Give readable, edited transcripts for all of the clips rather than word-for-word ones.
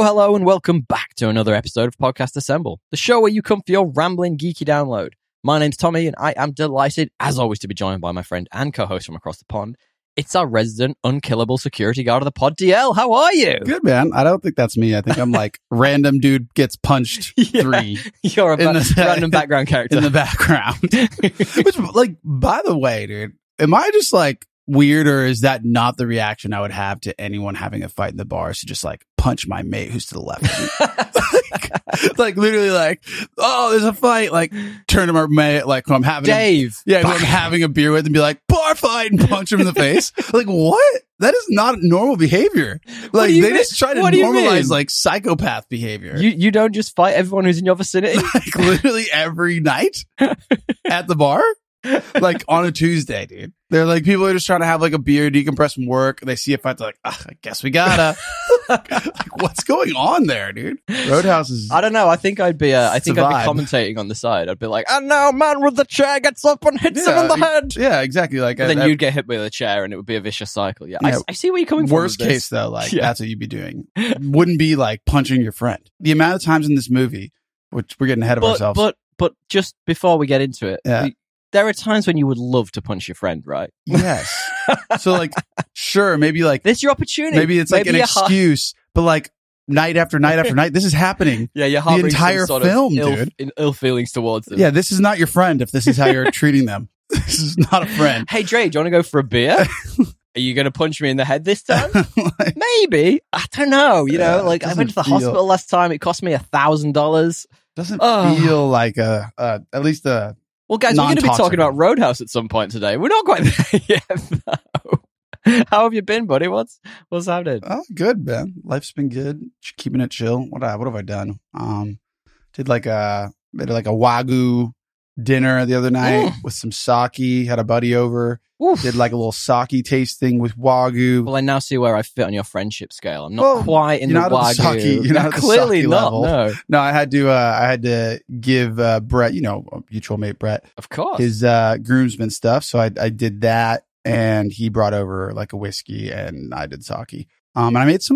hello, and welcome back to another episode of Podcast Assemble, the show where you come for your rambling, geeky download. My name's Tommy, and I am delighted, as always, to be joined by my friend and co-host from across the pond. It's our resident, unkillable security guard of the pod, DL. How are you? Good, man. I don't think that's me. I think I'm like random dude gets punched 3. You're a random background character. In the background. Which, like, by the way, dude, am I just like weird, or is that not the reaction I would have to anyone having a fight in the bar? Is to just like punch my mate who's to the left of me. like literally like, oh, there's a fight. Like turn to my mate, like who I'm having Dave. who I'm having a beer with, and be like, bar fight, and punch him in the face. Like, what? That is not normal behavior. Like they just try to normalize like psychopath behavior. You don't just fight everyone who's in your vicinity? Like literally every night at the bar? Like on a Tuesday, dude. They're like, people are just trying to have like a beer, decompress from work. They see a fight, they're like, I guess we gotta. Like, what's going on there, dude? Roadhouse is. I don't know. I think I'd be commentating on the side. I'd be like, and now man with the chair gets up and hits him on the head. Yeah, exactly. Like, then you'd get hit with a chair, and it would be a vicious cycle. Yeah, I see where you're coming from. Worst case though, like that's what you'd be doing. Wouldn't be like punching your friend. The amount of times in this movie, which we're getting ahead of ourselves. But just before we get into it, there are times when you would love to punch your friend, right? Yes. So like, sure, maybe like this is your opportunity. Maybe it's like an excuse, but like night after night after night, this is happening. Yeah, you're the entire film, dude. Ill feelings towards them. Yeah, this is not your friend if this is how you're treating them. This is not a friend. Hey, Dre, do you want to go for a beer? Are you going to punch me in the head this time? Like, maybe. I don't know. You know, like I went to the hospital last time. It cost me $1,000. Doesn't feel like at least a. Well, guys, we're going to be talking about Roadhouse at some point today. We're not quite there yet, though. How have you been, buddy? What's happening? Oh, good, man. Life's been good. Keeping it chill. What have I done? Did like a Wagyu dinner the other night with some sake. Had a buddy over. Oof. Did like a little sake tasting with Wagyu. Well, I now see where I fit on your friendship scale. I'm not quite in the Wagyu. You're not clearly not. Level. No, I had to give Brett, mutual mate Brett, of course, his groomsmen stuff. So I did that, and he brought over like a whiskey, and I did sake. And I made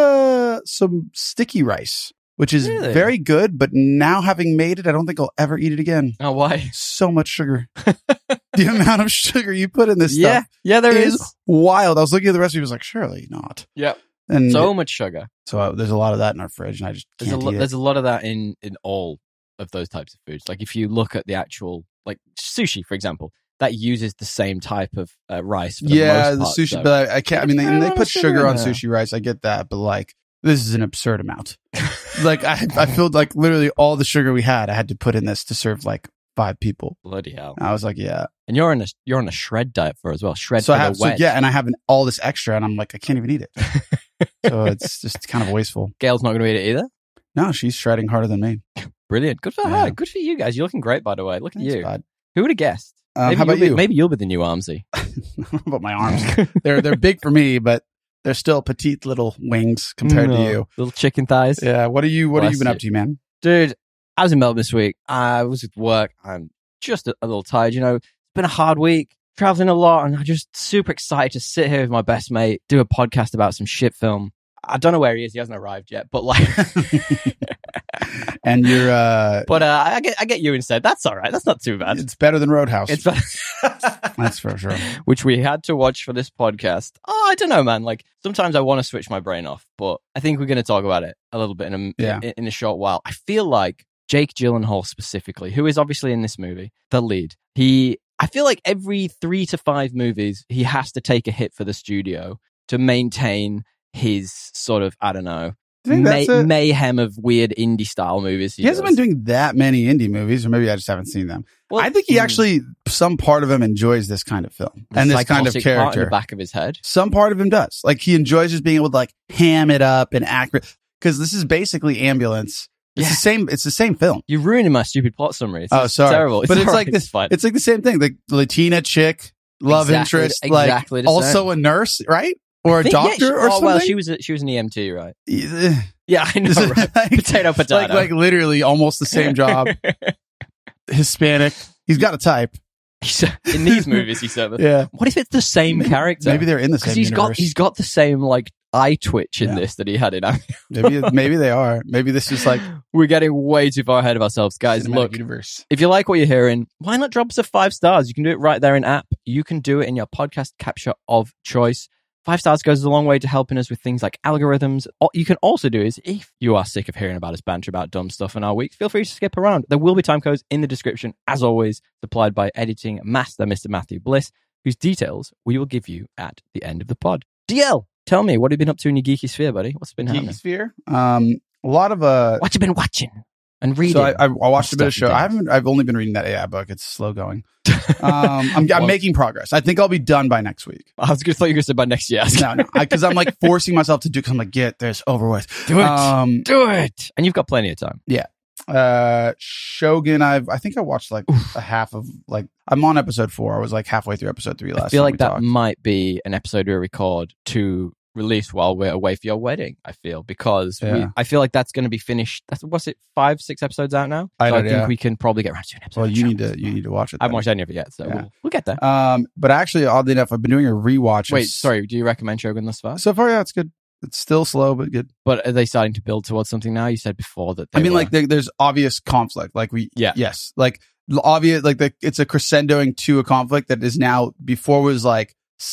some sticky rice, which is very good. But now having made it, I don't think I'll ever eat it again. Oh, why? So much sugar. The amount of sugar you put in this stuff. Yeah, there is wild. I was looking at the recipe, I was like, surely not. Yep. And so much sugar. So there's a lot of that in our fridge, and I just can't eat it. There's a lot of that in all of those types of foods. Like if you look at the actual, like sushi, for example, that uses the same type of rice. For the most part, the sushi, but I can't. I mean, they put sugar on sushi rice. I get that, but like this is an absurd amount. Like I feel like literally all the sugar we had, I had to put in this to serve like 5 people. Bloody hell! I was like, yeah. And you're on a shred diet as well. Shred so for the wedge. And I have all this extra, and I'm like, I can't even eat it. So it's just kind of wasteful. Gail's not going to eat it either. No, she's shredding harder than me. Brilliant. Good for her. Good for you guys. You're looking great, by the way. Look at you. Bud. Who would have guessed? How about you? Maybe you'll be the new Armsy. I don't know about my arms. They're big for me, but they're still petite little wings compared to you. Little chicken thighs. Yeah. What have you been up to, man? Dude, I was in Melbourne this week. I was at work. I'm just a little tired. It's been a hard week, traveling a lot, and I'm just super excited to sit here with my best mate, do a podcast about some shit film. I don't know where he is. He hasn't arrived yet, but like, and you're, but I get you instead. That's all right. That's not too bad. It's better than Roadhouse. It's better. That's for sure. Which we had to watch for this podcast. Oh, I don't know, man. Like sometimes I want to switch my brain off, but I think we're going to talk about it a little bit in a short while. I feel like Jake Gyllenhaal specifically, who is obviously in this movie, the lead, I feel like every 3 to 5 movies, he has to take a hit for the studio to maintain his sort of, I don't know, mayhem of weird indie style movies. He hasn't been doing that many indie movies, or maybe I just haven't seen them. Well, I think he actually, some part of him enjoys this kind of film and this kind of character. Part in the back of his head. Some part of him does. Like he enjoys just being able to like ham it up and accurate, because this is basically Ambulance. It's the same film. You're ruining my stupid plot summary. It's sorry. Terrible. But it's like this. It's like the same thing. The Latina chick, love interest, like also a nurse, right? Or a doctor or something? Well, she was an EMT, right? Yeah, I know. Right? Like, potato. Like literally almost the same job. Hispanic. He's got a type. In these movies, he said. Yeah. What if it's the same character? Maybe they're in the same universe. He's got the same like eye twitch in this that he had in Amityville. Maybe they are. Maybe this is like we're getting way too far ahead of ourselves, guys. Look, universe. If you like what you're hearing, why not drop us a 5 stars? You can do it right there in app. You can do it in your podcast capture of choice. 5 stars goes a long way to helping us with things like algorithms. What you can also do is, if you are sick of hearing about us banter about dumb stuff in our weeks, feel free to skip around. There will be time codes in the description, as always, supplied by editing master Mr. Matthew Bliss, whose details we will give you at the end of the pod. DL, tell me, what have you been up to in your geeky sphere, buddy? What's been happening? Geeky sphere? A lot of... What you been watching and reading? So I watched a bit of show. I've only been reading that AI book. It's slow going. I'm making progress. I think I'll be done by next week. I was thought you were going to say by next year. No, because I'm like forcing myself to do, because I'm like, get this over with. Do it. And you've got plenty of time. Yeah. Shogun, I think I watched like a half of, like, I'm on episode 4. I was like halfway through episode 3 last time. I feel like that might be an episode we record to release while we're away for your wedding, I feel, because I feel like that's going to be finished. What's it, 5-6 episodes out now? I think we can probably get around to an episode. Well, you need to watch it. I haven't watched any of it yet, so we'll get there. But actually, oddly enough, I've been doing a rewatch. Wait, sorry, do you recommend Shogun thus far? So far, yeah, it's good. It's still slow, but good. But are they starting to build towards something now? You said before that like there's obvious conflict. Like yes, like obvious, like it's a crescendoing to a conflict that is now, before was like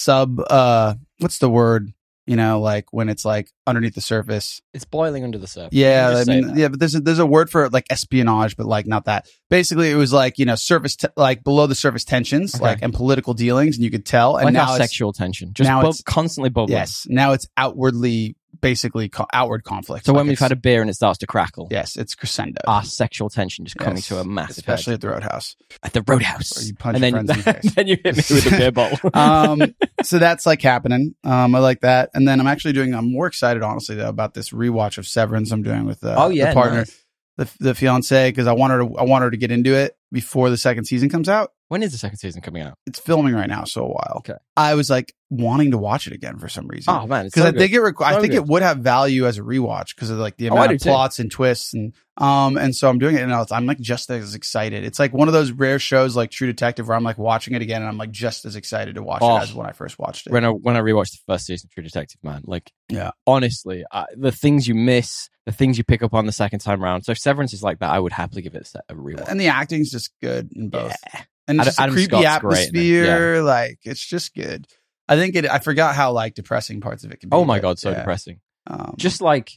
what's the word? You know, like when it's like underneath the surface. It's boiling under the surface. Yeah, but there's a word for it, like espionage, but like not that. Basically, it was like, you know, surface, like below the surface tensions, like, and political dealings, and you could tell. And like now our sexual tension, just constantly bubbling. Yes, now it's outwardly, basically outward conflict. So when we've had a beer and it starts to crackle, yes, it's crescendo. Our sexual tension just coming to a massive, especially head. At the Roadhouse. At the Roadhouse, or you punch your friends in the face. Then you hit me with a beer bottle. So that's like happening. I like that, and then I'm more excited, honestly, though, about this rewatch of Severance I'm doing with the partner, the fiance, because I want her to get into it before the second season comes out. When is the second season coming out? It's filming right now, so a while. Okay. I was like wanting to watch it again for some reason. Oh man, because I think I think it would have value as a rewatch because of like the amount of plots and twists, and so I'm doing it, and I'm like just as excited. It's like one of those rare shows like True Detective where I'm like watching it again and I'm like just as excited to watch it as when I first watched it. When I rewatched the first season of True Detective, man, like honestly, the things you miss, the things you pick up on the second time around. So if Severance is like that, I would happily give it a rewatch. And the acting's just good in both. Yeah. And it's just a creepy Scott's atmosphere. Like, it's just good. I think I forgot how like depressing parts of it can be. Oh my God, so depressing. Just like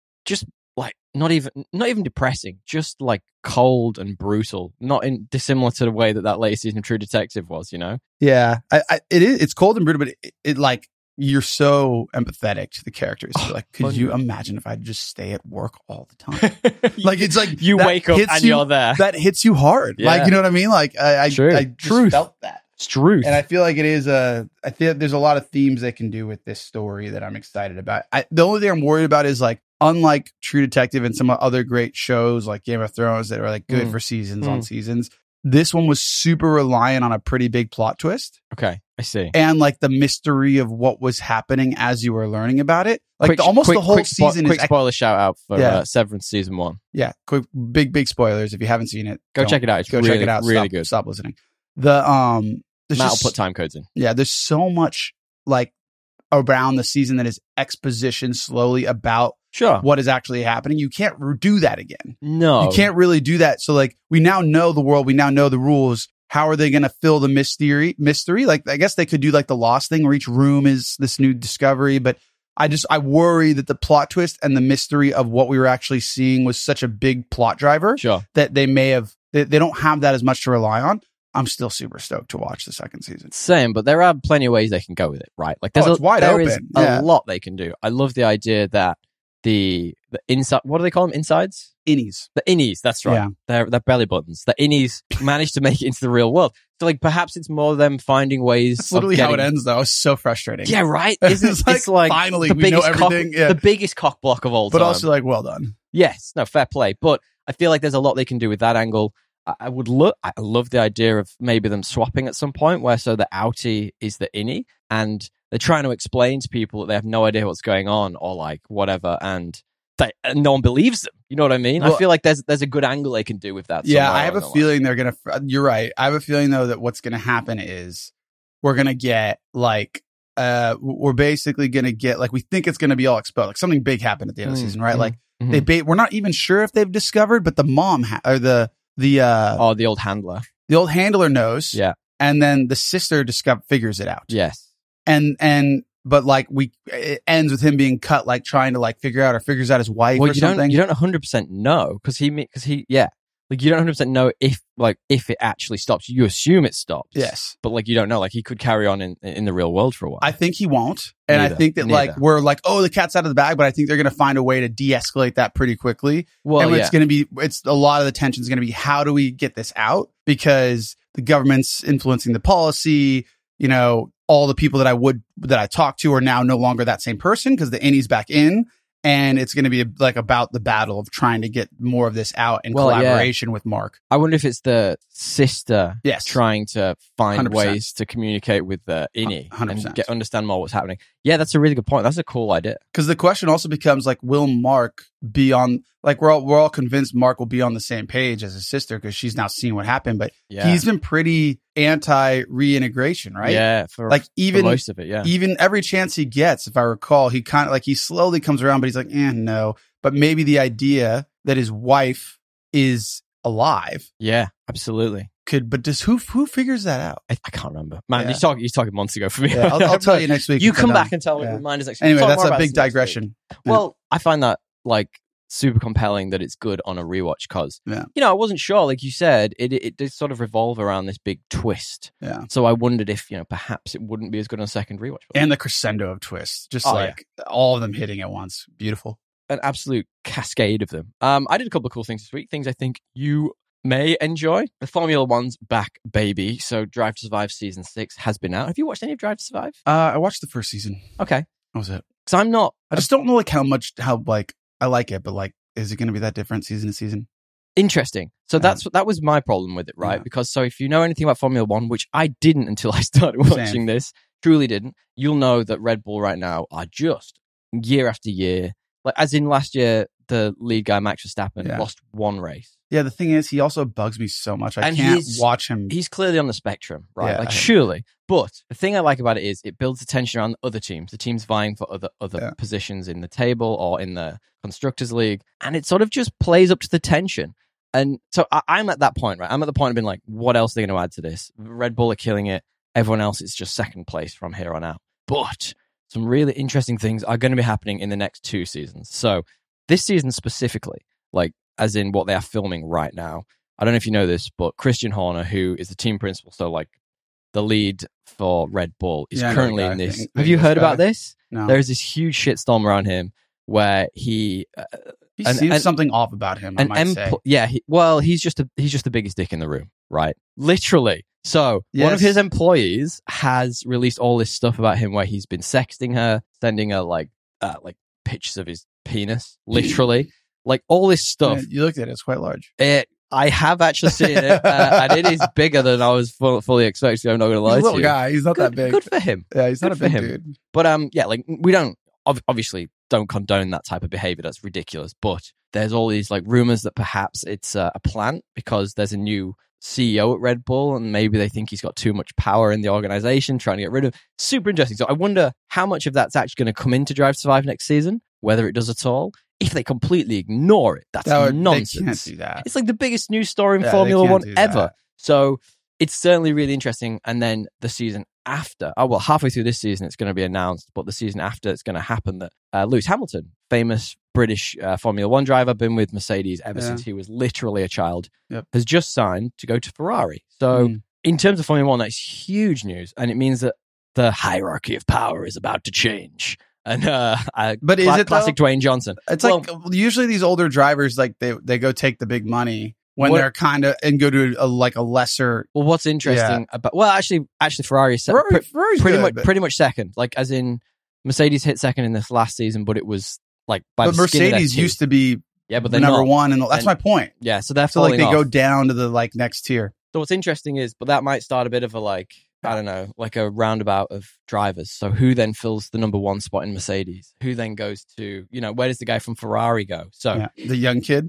not even depressing, just like cold and brutal. Not dissimilar to the way that latest season of True Detective was, you know? Yeah. It's cold and brutal, but it like, you're so empathetic to the characters. Like, could you imagine if I just stay at work all the time? Like, it's like you wake up and you're there. That hits you hard. Yeah. Like, you know what I mean? Like, I just felt that. It's truth. And I feel like it is I think there's a lot of themes they can do with this story that I'm excited about. The only thing I'm worried about is like, unlike True Detective and some other great shows like Game of Thrones that are like good for seasons on seasons, this one was super reliant on a pretty big plot twist. Okay, I see. And like the mystery of what was happening as you were learning about it. Like the whole season is... Quick spoiler shout out for Severance Season 1. Yeah, quick, big spoilers. If you haven't seen it, go check it out. Check it out. Really good. Stop listening. Matt will put time codes in. Yeah, there's so much like around the season that is exposition slowly about what is actually happening. You can't do that again. No. You can't really do that. So like, we now know the world. We now know the rules. How are they going to fill the mystery? Like, I guess they could do like the Lost thing where each room is this new discovery. But I worry that the plot twist and the mystery of what we were actually seeing was such a big plot driver that they don't have that as much to rely on. I'm still super stoked to watch the second season. Same, but there are plenty of ways they can go with it, right? Like there's it's wide open. Is a lot they can do. I love the idea that the inside, what do they call them? Insides? Innies. The innies, that's right. Yeah. They're belly buttons. The innies managed to make it into the real world. So like perhaps it's more them finding ways. That's literally how it ends though. It's so frustrating. Yeah, right? It's like finally we know everything. The biggest cock block of all time. But also like, well done. Yes, no, fair play. But I feel like there's a lot they can do with that angle. I love the idea of maybe them swapping at some point where so the outie is the innie and they're trying to explain to people that they have no idea what's going on or like whatever and no one believes them. You know what I mean? Well, I feel like there's a good angle they can do with that. Yeah, I have a feeling they're going to, you're right. I have a feeling though that what's going to happen is we're going to get like we're basically going to get, like, we think it's going to be all exposed. Like, something big happened at the end of the season, right? Like, we're not even sure if they've discovered, but the mom or the old handler. The old handler knows. Yeah. And then the sister figures it out. Yes. But like it ends with him being cut, like trying to like figures out his wife or something. You don't 100% know because he like you don't 100% know if it actually stops. You assume it stops. Yes. But like you don't know. Like he could carry on in the real world for a while. I think he won't. And I think that like we're like, oh, the cat's out of the bag, but I think they're going to find a way to de-escalate that pretty quickly. Well, and it's a lot of the tension is going to be, how do we get this out? Because the government's influencing the policy, you know, all the people that I talked to are now no longer that same person because the innie's back in. And it's going to be like about the battle of trying to get more of this out in collaboration with Mark. I wonder if it's the sister trying to find 100%. Ways to communicate with the innie 100%. and understand more what's happening. Yeah, that's a really good point. That's a cool idea. Because the question also becomes like, will Mark be on? Like we're all convinced Mark will be on the same page as his sister because she's now seen what happened. But he's been pretty anti-reintegration, right? Yeah, for most of it. Yeah, even every chance he gets, if I recall, he kind of like he slowly comes around, but he's like, no. But maybe the idea that his wife is alive, yeah, absolutely. But who figures that out? I can't remember. Man, he's talking months ago for me. Yeah, I'll tell you next week. You come back and tell me. Remind us next week. Anyway, that's a big digression. Well, I find that like super compelling that it's good on a rewatch because, you know, I wasn't sure. Like you said, it did sort of revolve around this big twist. Yeah. So I wondered if, you know, perhaps it wouldn't be as good on a second rewatch. And the crescendo of twists, just all of them hitting at once. Beautiful. An absolute cascade of them. I did a couple of cool things this week. Things I think you may enjoy. The Formula One's back, baby. So Drive to Survive Season 6 has been out. Have you watched any of Drive to Survive? I watched the first season. Okay. That was it. Because I just don't know like how I like it, but like, is it going to be that different season to season? Interesting. So that was my problem with it, right? Because so if you know anything about Formula One, which I didn't until I started watching this, truly didn't, you'll know that Red Bull right now are just year after year, like as in last year, the lead guy, Max Verstappen, lost one race. Yeah, the thing is, he also bugs me so much. I can't watch him. He's clearly on the spectrum, right? Yeah, like, surely. But the thing I like about it is it builds the tension around other teams, the teams vying for other positions in the table or in the Constructors' League. And it sort of just plays up to the tension. And so I'm at that point, right? I'm at the point of being like, what else are they going to add to this? Red Bull are killing it. Everyone else is just second place from here on out. But some really interesting things are going to be happening in the next 2 seasons. So this season specifically, like as in what they are filming right now, I don't know if you know this, but Christian Horner, who is the team principal, so like the lead for Red Bull, is currently in this. Have you heard about this? No. There's this huge shitstorm around him where he seems something off about him. I might say. Yeah, he's just the biggest dick in the room, right? Literally. So one of his employees has released all this stuff about him where he's been sexting her, sending her like pictures of his penis, literally, like all this stuff. Yeah, you looked at it; it's quite large. I have actually seen it, and it is bigger than I was fully expecting. I'm not going to lie to you. He's a little guy. He's not that big. Good for him. Yeah, he's not a big dude. But like we don't obviously don't condone that type of behavior. That's ridiculous. But there's all these like rumors that perhaps it's a plant because there's a new CEO at Red Bull and maybe they think he's got too much power in the organization, trying to get rid of. Super interesting. So I wonder how much of that's actually going to come into Drive to Survive next season, whether it does at all. If they completely ignore it, that's nonsense. They can't do that. It's like the biggest news story in Formula One ever. So it's certainly really interesting. And then the season after, halfway through this season, it's going to be announced, but the season after, it's going to happen that Lewis Hamilton, famous British Formula One driver, been with Mercedes ever since he was literally a child, has just signed to go to Ferrari. So in terms of Formula One, that's huge news. And it means that the hierarchy of power is about to change. And but is it classic Dwayne Johnson? It's like usually these older drivers, like they go take the big money when they're kind of and go to a lesser. Well, what's interesting about actually Ferrari is pretty much second. Like as in Mercedes hit second in this last season, but it was like by the skin of their teeth. Used to be but they're number not. one, and that's my point. Yeah, so they're falling off. Go down to the next tier. So what's interesting is, but that might start a bit of a I don't know, like a roundabout of drivers. So who then fills the number one spot in Mercedes? Who then goes to, where does the guy from Ferrari go? So the young kid,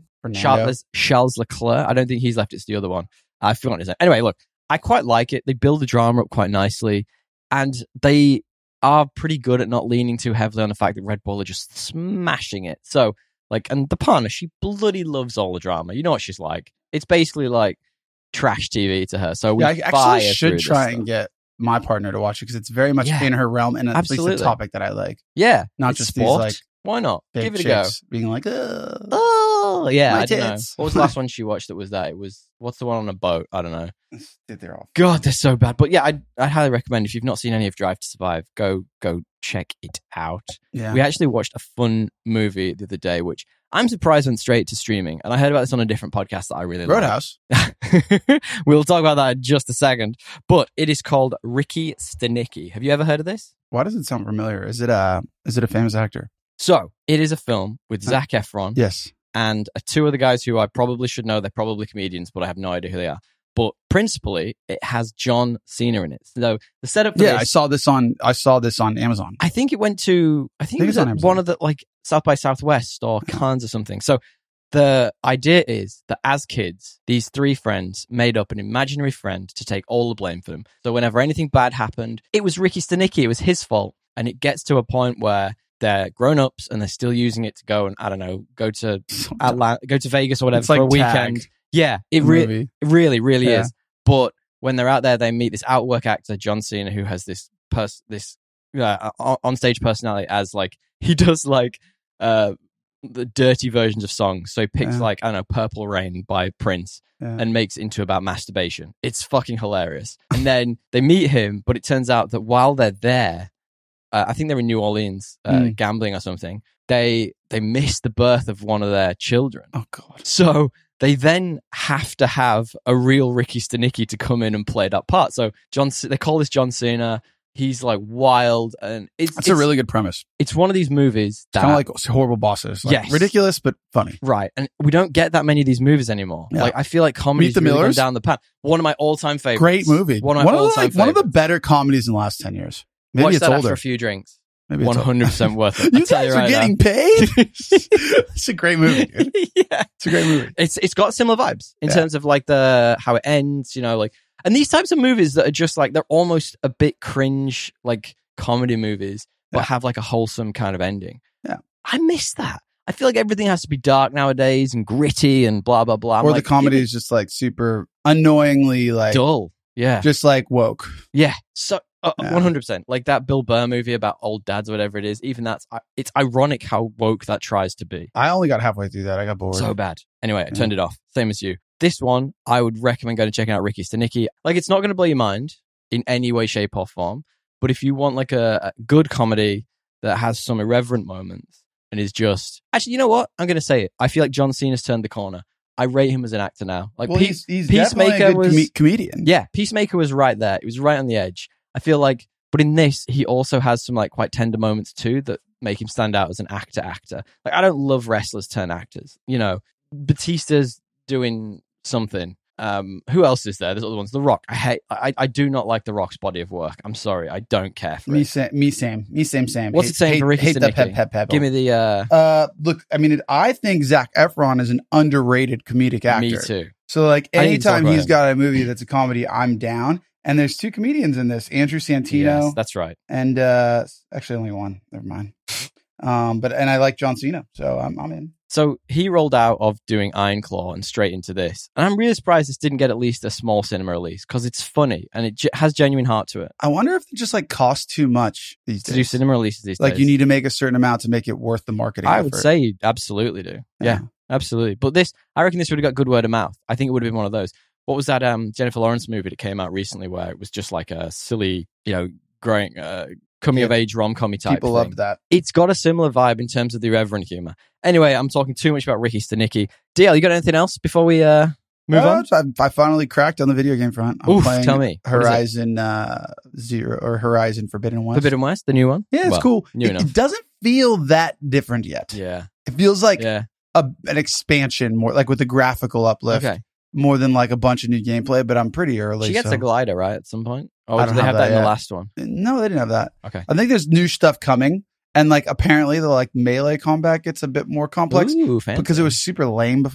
Charles Leclerc. I don't think he's left. It's the other one. I've forgotten his name. Anyway, look, I quite like it. They build the drama up quite nicely, and they are pretty good at not leaning too heavily on the fact that Red Bull are just smashing it. So, like, and the partner, she bloody loves all the drama. You know what she's like. It's basically like trash TV to her. So I actually should try and get my partner to watch it because it's very much in her realm and at least a topic that I like. Yeah. Not just sport. These like why not? Give it a go. Being like, oh, yeah, I don't know. What was the last one she watched that was that? It was, what's the one on a boat? I don't know. They're all God, they're so bad. But yeah, I highly recommend if you've not seen any of Drive to Survive, go check it out. Yeah. We actually watched a fun movie the other day, which I'm surprised went straight to streaming. And I heard about this on a different podcast that I really like. Roadhouse. We'll talk about that in just a second. But it is called Ricky Stenicki. Have you ever heard of this? Why does it sound familiar? Is it a famous actor? So, it is a film with Zac Efron. Yes. And two other guys who I probably should know. They're probably comedians, but I have no idea who they are. But principally, it has John Cena in it. So the setup for this... I saw this on Amazon. I think it was at one of the, like, South by Southwest or Cannes or something. So the idea is that as kids, these three friends made up an imaginary friend to take all the blame for them. So whenever anything bad happened, it was Ricky Stenicki. It was his fault. And it gets to a point where they're grown-ups and they're still using it to go and, I don't know, go to Atlanta, go to Vegas or whatever for a weekend. Tag. Yeah, it really is. But when they're out there, they meet this outwork actor, John Cena, who has this on-stage personality as, like, he does, like, the dirty versions of songs. So he picks, like, I don't know, Purple Rain by Prince and makes it into about masturbation. It's fucking hilarious. And then they meet him, but it turns out that while they're there, I think they're in New Orleans gambling or something. They miss the birth of one of their children. Oh, God. So they then have to have a real Ricky Stenicki to come in and play that part. So they call this John Cena. He's like wild, and it's a really good premise. It's one of these movies that kind of like Horrible Bosses. Like, ridiculous but funny. Right, and we don't get that many of these movies anymore. Yeah. Like I feel like comedy's really gone down the path. One of my all-time favorites. Great movie. One of the better comedies in the better comedies in the last 10 years. Maybe watch it's that older. After a few drinks. Maybe 100% worth it. You guys are getting paid? It's a great movie, dude. Yeah. It's a great movie. It's got similar vibes in terms of like how it ends, you know, like, and these types of movies that are just like, they're almost a bit cringe, like comedy movies, but have like a wholesome kind of ending. Yeah. I miss that. I feel like everything has to be dark nowadays and gritty and blah, blah, blah. Or the comedy is just like super annoyingly like dull. Yeah. Just like woke. Yeah. So 100%. Like that Bill Burr movie about old dads or whatever it is. Even it's ironic how woke that tries to be. I only got halfway through that. I got bored. So bad. Anyway, I turned it off. Same as you. This one, I would recommend going and checking out Ricky Stenicki. Like, it's not going to blow your mind in any way, shape, or form. But if you want like a good comedy that has some irreverent moments and is just... Actually, you know what? I'm going to say it. I feel like John Cena's turned the corner. I rate him as an actor now. Like, well, he's Peacemaker was a comedian. Yeah, Peacemaker was right there. It was right on the edge. I feel like, but in this, he also has some like quite tender moments too that make him stand out as an actor. Like, I don't love wrestlers turn actors. You know, Batista's doing something. Who else is there? There's other ones. The Rock. I do not like The Rock's body of work. I'm sorry. I don't care for it. Me same. What's it saying for Ricky Stenicki? Pep. Give me the... Look, I mean, I think Zac Efron is an underrated comedic actor. Me too. So like anytime he's got a movie that's a comedy, I'm down. And there's two comedians in this, Andrew Santino. Yes, that's right. And actually only one. Never mind. And I like John Cena, so I'm in. So he rolled out of doing Iron Claw and straight into this. And I'm really surprised this didn't get at least a small cinema release because it's funny and it has genuine heart to it. I wonder if it just like costs too much these days. To do cinema releases these days. Like you need to make a certain amount to make it worth the marketing effort. I would say you absolutely do. Yeah, absolutely. But I reckon this would have got good word of mouth. I think it would have been one of those. What was that Jennifer Lawrence movie that came out recently where it was just like a silly, you know, growing coming of age rom-com-y type People thing. loved that. It's got a similar vibe in terms of the irreverent humor. Anyway, I'm talking too much about Ricky Stenicki. DL, you got anything else before we move on? I finally cracked on the video game front. I'm playing tell me. Horizon Zero or Horizon Forbidden West. Forbidden West, the new one? Yeah, it's cool. It doesn't feel that different yet. Yeah. It feels like an expansion, more like with the graphical uplift. Okay. More than like a bunch of new gameplay, but I'm pretty early. She gets a glider, right, at some point? Or did they have that in the last one? No, they didn't have that. Okay. I think there's new stuff coming. And like apparently the like melee combat gets a bit more complex. Ooh, fancy. Because it was super lame before.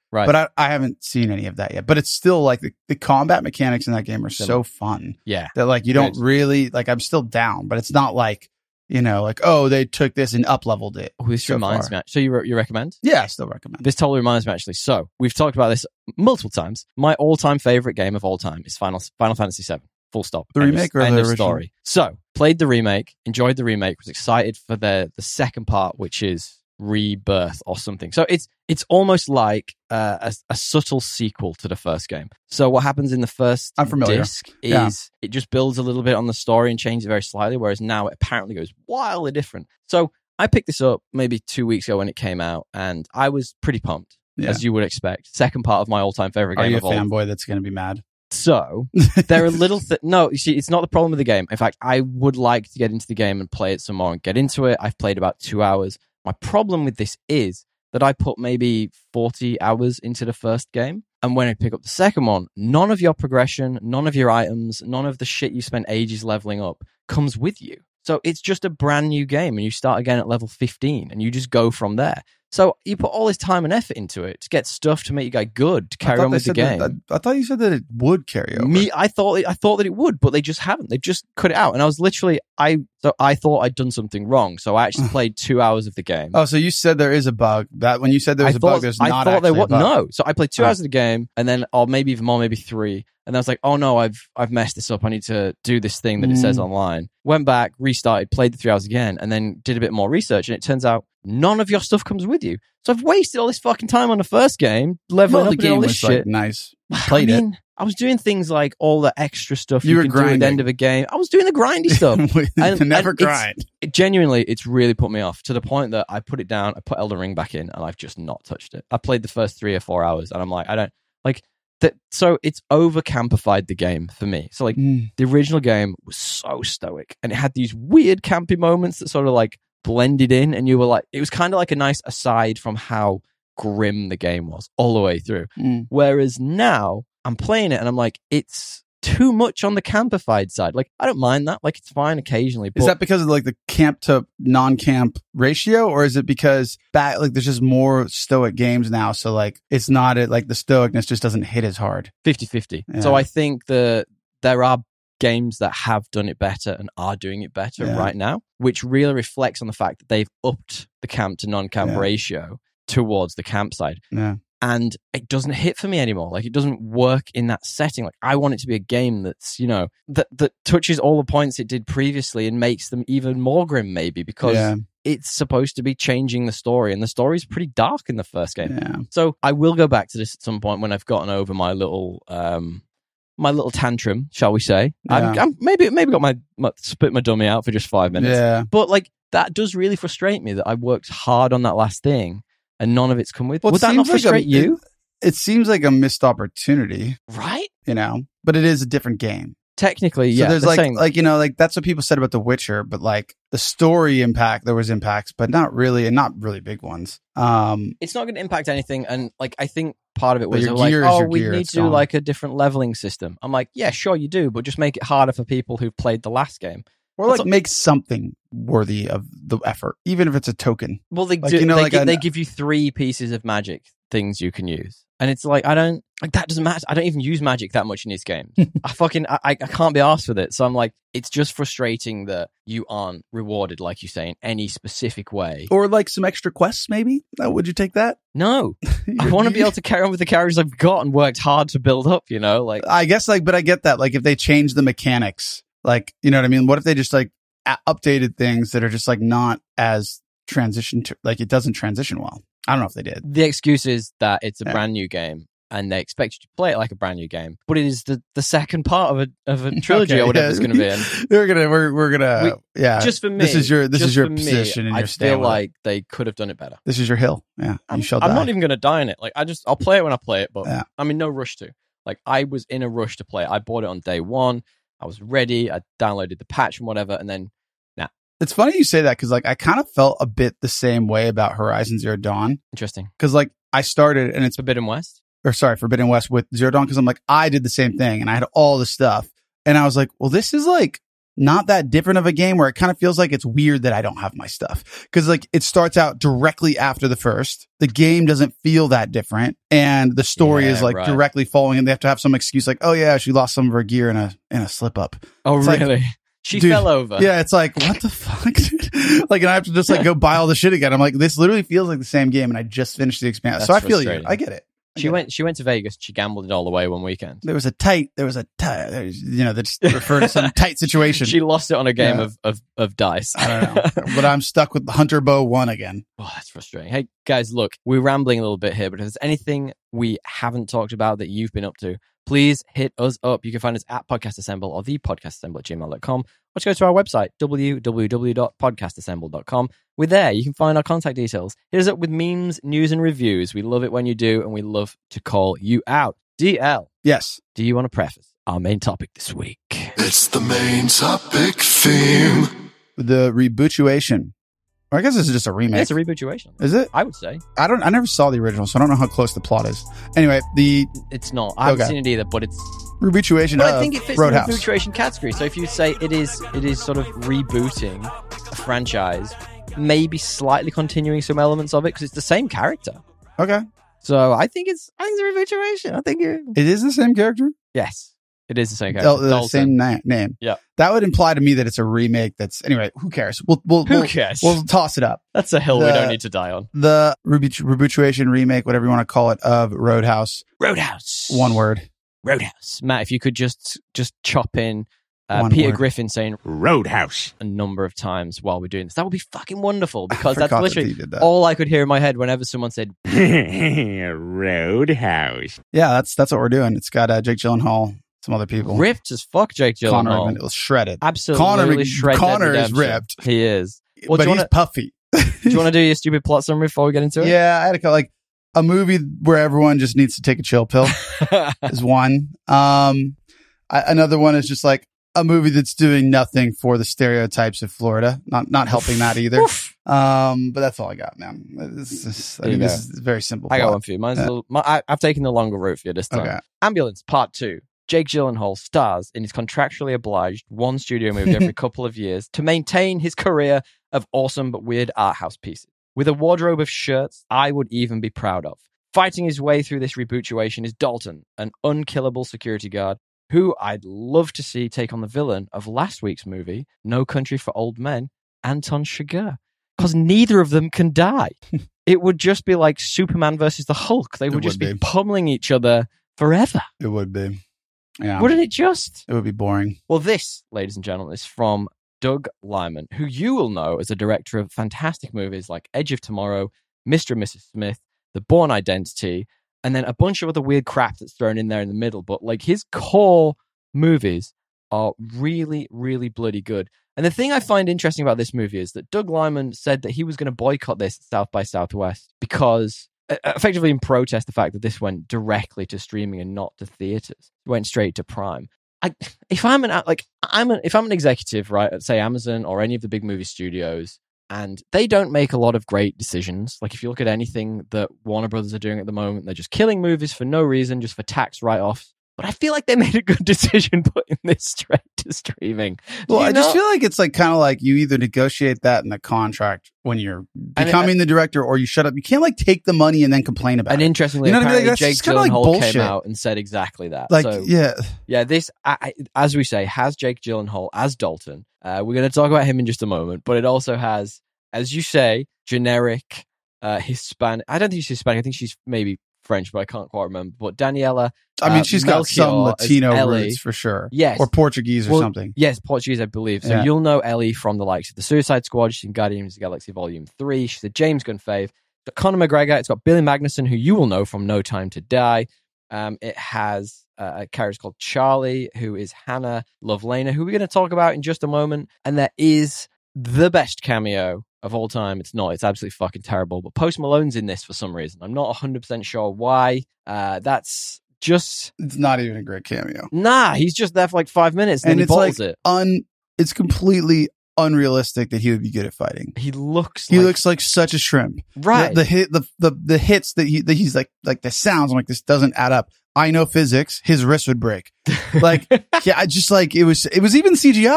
Right. But I haven't seen any of that yet. But it's still like the combat mechanics in that game are so fun. Yeah. That like you don't really like, I'm still down, but it's not like, you know, like, oh, they took this and up-leveled it. Oh, this reminds me. So you recommend? Yeah, I still recommend. This totally reminds me, actually. So we've talked about this multiple times. My all-time favorite game of all time is Final Fantasy VII. Full stop. The remake or the original? Story. So played the remake, enjoyed the remake, was excited for the second part, which is Rebirth or something. So it's almost like a subtle sequel to the first game. So what happens in the first disc is it just builds a little bit on the story and changes it very slightly, whereas now it apparently goes wildly different. So I picked this up maybe 2 weeks ago when it came out, and I was pretty pumped, as you would expect. Second part of my all-time favorite game of all. Are you a fanboy that's going to be mad? So there are little no, you see, it's not the problem with the game. In fact, I would like to get into the game and play it some more and get into it. I've played about 2 hours. My problem with this is that I put maybe 40 hours into the first game. And when I pick up the second one, none of your progression, none of your items, none of the shit you spent ages leveling up comes with you. So it's just a brand new game, and you start again at level 15 and you just go from there. So you put all this time and effort into it to get stuff to make you guys good to carry on with the game. I thought you said that it would carry over. I thought that it would, but they just haven't. They've just cut it out. And I was literally, I thought I'd done something wrong. So I actually played 2 hours of the game. Oh, so you said there is a bug. That when you said there was a bug, there's not actually a bug. No. So I played 2 hours of the game, and then, or maybe even more, maybe 3. And I was like, oh no, I've messed this up. I need to do this thing that it says online. Went back, restarted, played the 3 hours again, and then did a bit more research. And it turns out none of your stuff comes with you. So I've wasted all this fucking time on the first game, leveling up and all this shit. Like, nice. Played it. I was doing things like all the extra stuff you can do at the end of a game. I was doing the grindy stuff. Never grind. Genuinely, it's really put me off to the point that I put it down, I put Elden Ring back in, and I've just not touched it. I played the first 3 or 4 hours, and I'm like, I don't like that. So it's over campified the game for me. So like the original game was so stoic, and it had these weird campy moments that sort of like blended in, and you were like, it was kind of like a nice aside from how grim the game was all the way through. Whereas now I'm playing it and I'm like, it's too much on the campified side. Like, I don't mind that. Like, it's fine occasionally. But is that because of like the camp to non-camp ratio, or is it because like there's just more stoic games now? So like, it's not like the stoicness just doesn't hit as hard. 50-50. Yeah. So I think there are games that have done it better and are doing it better right now, which really reflects on the fact that they've upped the camp to non-camp ratio towards the campsite. Yeah. And it doesn't hit for me anymore. Like, it doesn't work in that setting. Like, I want it to be a game that's, you know, that touches all the points it did previously and makes them even more grim, maybe, because it's supposed to be changing the story, and the story's pretty dark in the first game. Yeah. So I will go back to this at some point when I've gotten over my little tantrum, shall we say. I'm maybe got my spit my dummy out for just 5 minutes. Yeah. But like, that does really frustrate me that I worked hard on that last thing and none of it's come with. Well, would that not frustrate you? It seems like a missed opportunity, right? You know, but it is a different game. Technically, so yeah. There's like you know, like that's what people said about The Witcher, but like the story impact, there was impacts, but not really, and not really big ones. It's not going to impact anything, and like I think part of it was like, oh, we need to do like a different leveling system. I'm like, yeah, sure you do, but just make it harder for people who've played the last game. Or like make something worthy of the effort, even if it's a token. Well, they do. You know, they give you 3 pieces of magic things you can use, and it's like, I don't like that. Doesn't matter. I don't even use magic that much in these games. I can't be arsed with it. So I'm like, it's just frustrating that you aren't rewarded, like you say, in any specific way. Or like some extra quests, maybe. Would you take that? No, I want to be able to carry on with the characters I've got and worked hard to build up. You know, like I guess, like, but I get that. Like, if they change the mechanics. Like, you know what I mean? What if they just like updated things that are just like not as transition to, like, it doesn't transition well? I don't know if they did. The excuse is that it's a brand new game and they expect you to play it like a brand new game, but it is the second part of a trilogy or whatever it's going to be. And we're gonna just for me. This is your position and your stand. I feel like they could have done it better. This is your hill. Yeah, I'm not even going to die in it. Like, I'll play it when I play it, but I'm in no rush to. Like, I was in a rush to play it. I bought it on day 1. I was ready. I downloaded the patch and whatever, and then It's funny you say that, because like I kind of felt a bit the same way about Horizon Zero Dawn. Interesting. Because like I started, and it's Forbidden West with Zero Dawn, because I'm like, I did the same thing and I had all the stuff, and I was like, well, this is like not that different of a game where it kind of feels like it's weird that I don't have my stuff. Cause like it starts out directly after the first. The game doesn't feel that different. And the story is like directly following, and they have to have some excuse like, oh yeah, she lost some of her gear in a slip up. Oh, it's really? Like, she fell over. Yeah. It's like, what the fuck? Like, and I have to just like go buy all the shit again. I'm like, this literally feels like the same game. And I just finished the expansion. So I feel you. I get it. She went to Vegas. She gambled it all away one weekend. There was a tight, they just refer to some tight situation. She lost it on a game of dice. I don't know. But I'm stuck with Hunter Bow 1 again. Oh, that's frustrating. Hey, guys, look, we're rambling a little bit here, but if there's anything we haven't talked about that you've been up to, please hit us up. You can find us at Podcast Assemble or thepodcastassemble@gmail.com. Or just go to our website, www.podcastassemble.com. We're there. You can find our contact details. Hit us up with memes, news, and reviews. We love it when you do, and we love to call you out. DL. Yes. Do you want to preface our main topic this week? It's the main topic theme. The Rebootuation. Or I guess this is just a remake. Yeah, it's a Rebootuation. Is it? I would say. I never saw the original, so I don't know how close the plot is. Anyway, it's not. I haven't seen it either, but it's Rebootuation. But I think it fits Roadhouse. In the Rebootuation category. So if you say it is sort of rebooting a franchise, maybe slightly continuing some elements of it because it's the same character. Okay. So I think it's a Rebootuation. I think it is the same character. Yes. It is the same character. The same name. Yeah. That would imply to me that it's a remake that's... Anyway, who cares? Who cares? We'll toss it up. That's a hill we don't need to die on. The Rebootuation remake, whatever you want to call it, of Roadhouse. Roadhouse. One word. Roadhouse. Matt, if you could just chop in Peter Griffin saying Roadhouse a number of times while we're doing this, that would be fucking wonderful, because that's literally all I could hear in my head whenever someone said Roadhouse. Yeah, that's what we're doing. It's got Jake Gyllenhaal, some other people. Ripped as fuck, Jake Gyllenhaal. Connor was shredded. Absolutely shredded. Connor is ripped. He is. Well, but he's puffy. Do you want to do your stupid plot summary before we get into it? Yeah, I had to go like a movie where everyone just needs to take a chill pill is one. Another one is just like a movie that's doing nothing for the stereotypes of Florida. Not helping that either. But that's all I got, man. This is very simple. I got one for you. I've taken the longer route for you this time. Okay. Ambulance Part 2. Jake Gyllenhaal stars in his contractually obliged one studio movie every couple of years to maintain his career of awesome but weird art house pieces. With a wardrobe of shirts I would even be proud of. Fighting his way through this Rebootuation is Dalton, an unkillable security guard who I'd love to see take on the villain of last week's movie, No Country for Old Men, Anton Chigurh. Because neither of them can die. It would just be like Superman versus the Hulk. They would just be pummeling each other forever. It would be. Yeah. Wouldn't it just? It would be boring. Well, this, ladies and gentlemen, is from Doug Liman, who you will know as a director of fantastic movies like Edge of Tomorrow, Mr. and Mrs. Smith, The Bourne Identity, and then a bunch of other weird crap that's thrown in there in the middle. But like his core movies are really, really bloody good. And the thing I find interesting about this movie is that Doug Liman said that he was going to boycott this at South by Southwest because effectively in protest the fact that this went directly to streaming and not to theaters. It went straight to Prime. If I'm an executive, right, at say Amazon or any of the big movie studios, and they don't make a lot of great decisions. Like if you look at anything that Warner Brothers are doing at the moment, they're just killing movies for no reason, just for tax write-offs. But I feel like they made a good decision putting this straight to streaming. Well, I just feel like it's like kind of like you either negotiate that in the contract when you're becoming the director, or you shut up. You can't like take the money and then complain about it. And interestingly, you know apparently like, Jake Gyllenhaal came out and said exactly that. Like, so, yeah. This, as we say, has Jake Gyllenhaal as Dalton. We're going to talk about him in just a moment, but it also has, as you say, generic Hispanic. I don't think she's Hispanic. I think she's maybe French, but I can't quite remember. But Daniela, I mean, she's got some Latino roots for sure. Yes. Or Portuguese or something. Yes, Portuguese, I believe. So you'll know Ellie from the likes of the Suicide Squad. She's in Guardians of the Galaxy Volume 3. She's a James Gunn fave. It's got Conor McGregor. It's got Billy Magnussen, who you will know from No Time to Die. It has a character called Charlie, who is Hannah Lovelena, who we're going to talk about in just a moment. And there is the best cameo of all time. It's not. It's absolutely fucking terrible. But Post Malone's in this for some reason. I'm not 100% sure why. That's just... It's not even a great cameo. Nah, he's just there for like 5 minutes and he bottles it. It's completely unrealistic that he would be good at fighting. He looks like such a shrimp. Right. The hits that he's like the sounds, I'm like, this doesn't add up. I know physics. His wrist would break. Like, yeah, I just like, it was even CGI'd.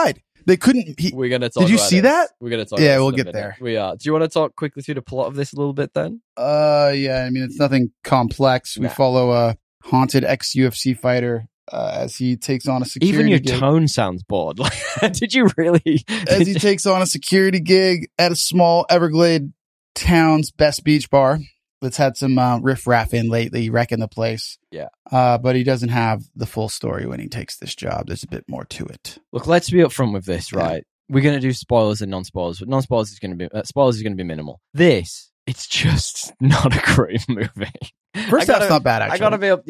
They couldn't. We're gonna talk. Did you about see this. that? We're gonna talk. Yeah, about we'll this in a get minute. there. We are. Do you want to talk quickly through the plot of this a little bit then? Yeah. I mean, it's nothing complex. We follow a haunted ex-UFC fighter as he takes on a security. Even your gig. tone sounds bored. Like, did you really? As he takes on a security gig at a small Everglade town's best beach bar. That's had some riffraff in lately, wrecking the place. Yeah. But he doesn't have the full story when he takes this job. There's a bit more to it. Look, let's be upfront with this, right? We're going to do spoilers and non-spoilers, but non-spoilers is going to be spoilers is going to be minimal. This, it's just not a great movie. First half's not bad, actually. I gotta be up,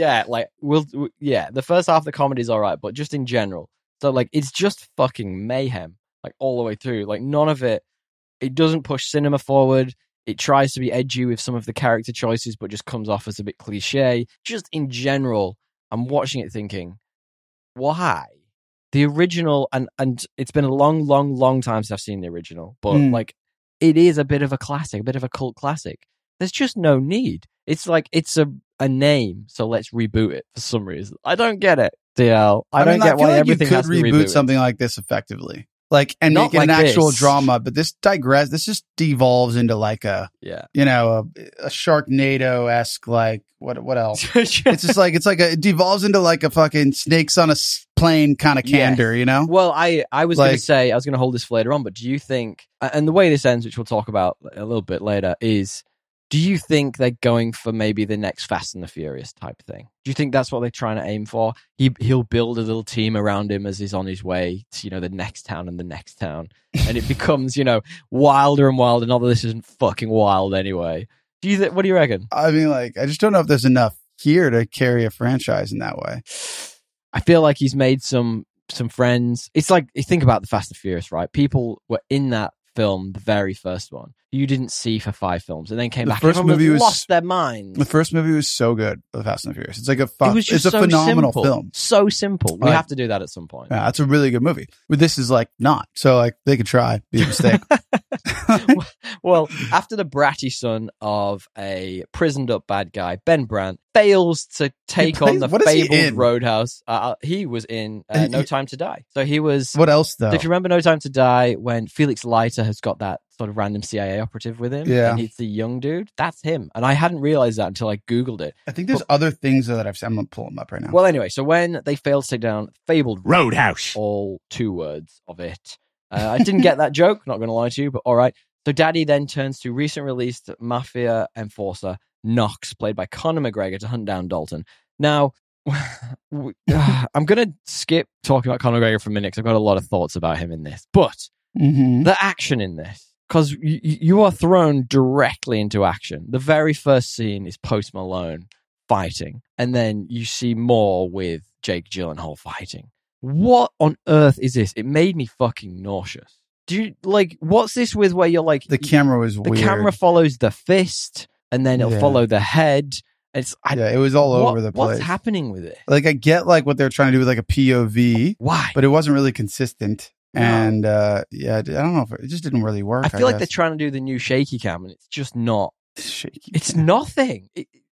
the first half of the comedy is all right, but just in general, so like it's just fucking mayhem, like all the way through. Like none of it doesn't push cinema forward. It tries to be edgy with some of the character choices, but just comes off as a bit cliche. Just in general, I'm watching it thinking, why? The original, and it's been a long time since I've seen the original, but like it is a bit of a classic, a bit of a cult classic. There's just no need. It's like it's a name, so let's reboot it for some reason. I don't get it, DL. I don't get why everything has to reboot. You could reboot something like this effectively. Like, and Not make it like an actual this. drama, but this just devolves into like a Sharknado-esque, like, what else? It devolves into like a fucking snakes on a plane kind of candor, you know? Well, I was going to say, I was going to hold this for later on, but do you think, and the way this ends, which we'll talk about a little bit later, is, do you think they're going for maybe the next Fast and the Furious type thing? Do you think that's what they're trying to aim for? He'll build a little team around him as he's on his way to, the next town and the next town. And it becomes, wilder and wilder. Not that this isn't fucking wild anyway. What do you reckon? I mean, like, I just don't know if there's enough here to carry a franchise in that way. I feel like he's made some friends. It's like, you think about the Fast and Furious, right? People were in that film, the very first one, you didn't see for 5 films, and then came back. First movie lost their minds. The first movie was so good, The Fast and the Furious. It's like it's a phenomenal film. So simple. We have to do that at some point. Yeah, it's a really good movie. But this is like not. So like they could try, be a mistake. Well, after the bratty son of a prisoned up bad guy, Ben Brandt, fails to take on the fabled Roadhouse. He was in No Time to Die. So he was... What else, though? If you remember No Time to Die, when Felix Leiter has got that sort of random CIA operative with him, and he's the young dude, that's him. And I hadn't realized that until I Googled it. I think there's other things that I've seen. I'm going to pull them up right now. Well, anyway, so when they failed to take down fabled Roadhouse, all 2 words of it, I didn't get that joke, not going to lie to you, but all right. So Daddy then turns to recent released Mafia enforcer Knox, played by Conor McGregor, to hunt down Dalton. Now, I'm going to skip talking about Conor McGregor for a minute because I've got a lot of thoughts about him in this. But the action in this, because you are thrown directly into action. The very first scene is Post Malone fighting, and then you see more with Jake Gyllenhaal fighting. What on earth is this? It made me fucking nauseous. Do you what's this with where you're like the camera was weird. The camera follows the fist and then it'll follow the head. It was all over the place. What's happening with it? Like, I get like what they're trying to do with like a POV. Why? But it wasn't really consistent. No. And I don't know if it just didn't really work. I feel like they're trying to do the new shaky cam and it's just not shaky. It's nothing.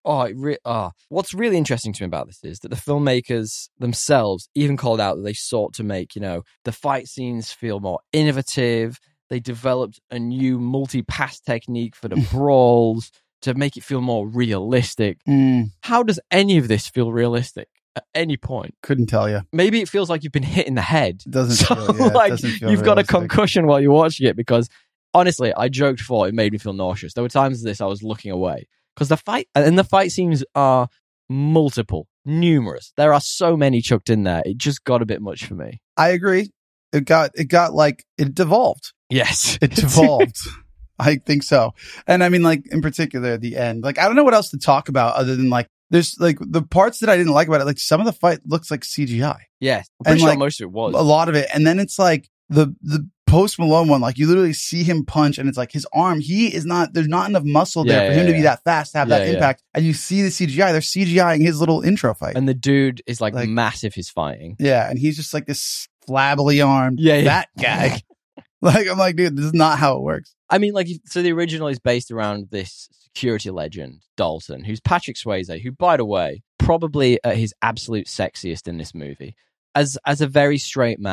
What's really interesting to me about this is that the filmmakers themselves even called out that they sought to make, the fight scenes feel more innovative. They developed a new multi-pass technique for the brawls to make it feel more realistic. How does any of this feel realistic at any point? Couldn't tell you. Maybe it feels like you've been hit in the head. It doesn't feel, it doesn't feel you've got a concussion while you're watching it, because honestly, I joked before, it made me feel nauseous. There were times of this I was looking away. Because the fight scenes are multiple, numerous. There are so many chucked in there. It just got a bit much for me. I agree. It devolved. Yes. It devolved. I think so. And I mean, like, in particular, the end. Like, I don't know what else to talk about other than, like, there's, like, the parts that I didn't like about it. Like, some of the fight looks like CGI. Yeah. I'm pretty sure most of it was. A lot of it. And then it's, like, the Post Malone one, like, you literally see him punch and it's like his arm, there's not enough muscle there for him to be that fast, to have that impact. And you see the CGI, they're CGIing his little intro fight. And the dude is like massive, he's fighting. Yeah. And he's just like this flabbily armed fat guy. Like, I'm like, dude, this is not how it works. I mean, like, so the original is based around this security legend, Dalton, who's Patrick Swayze, who, by the way, probably at his absolute sexiest in this movie. As a very straight man,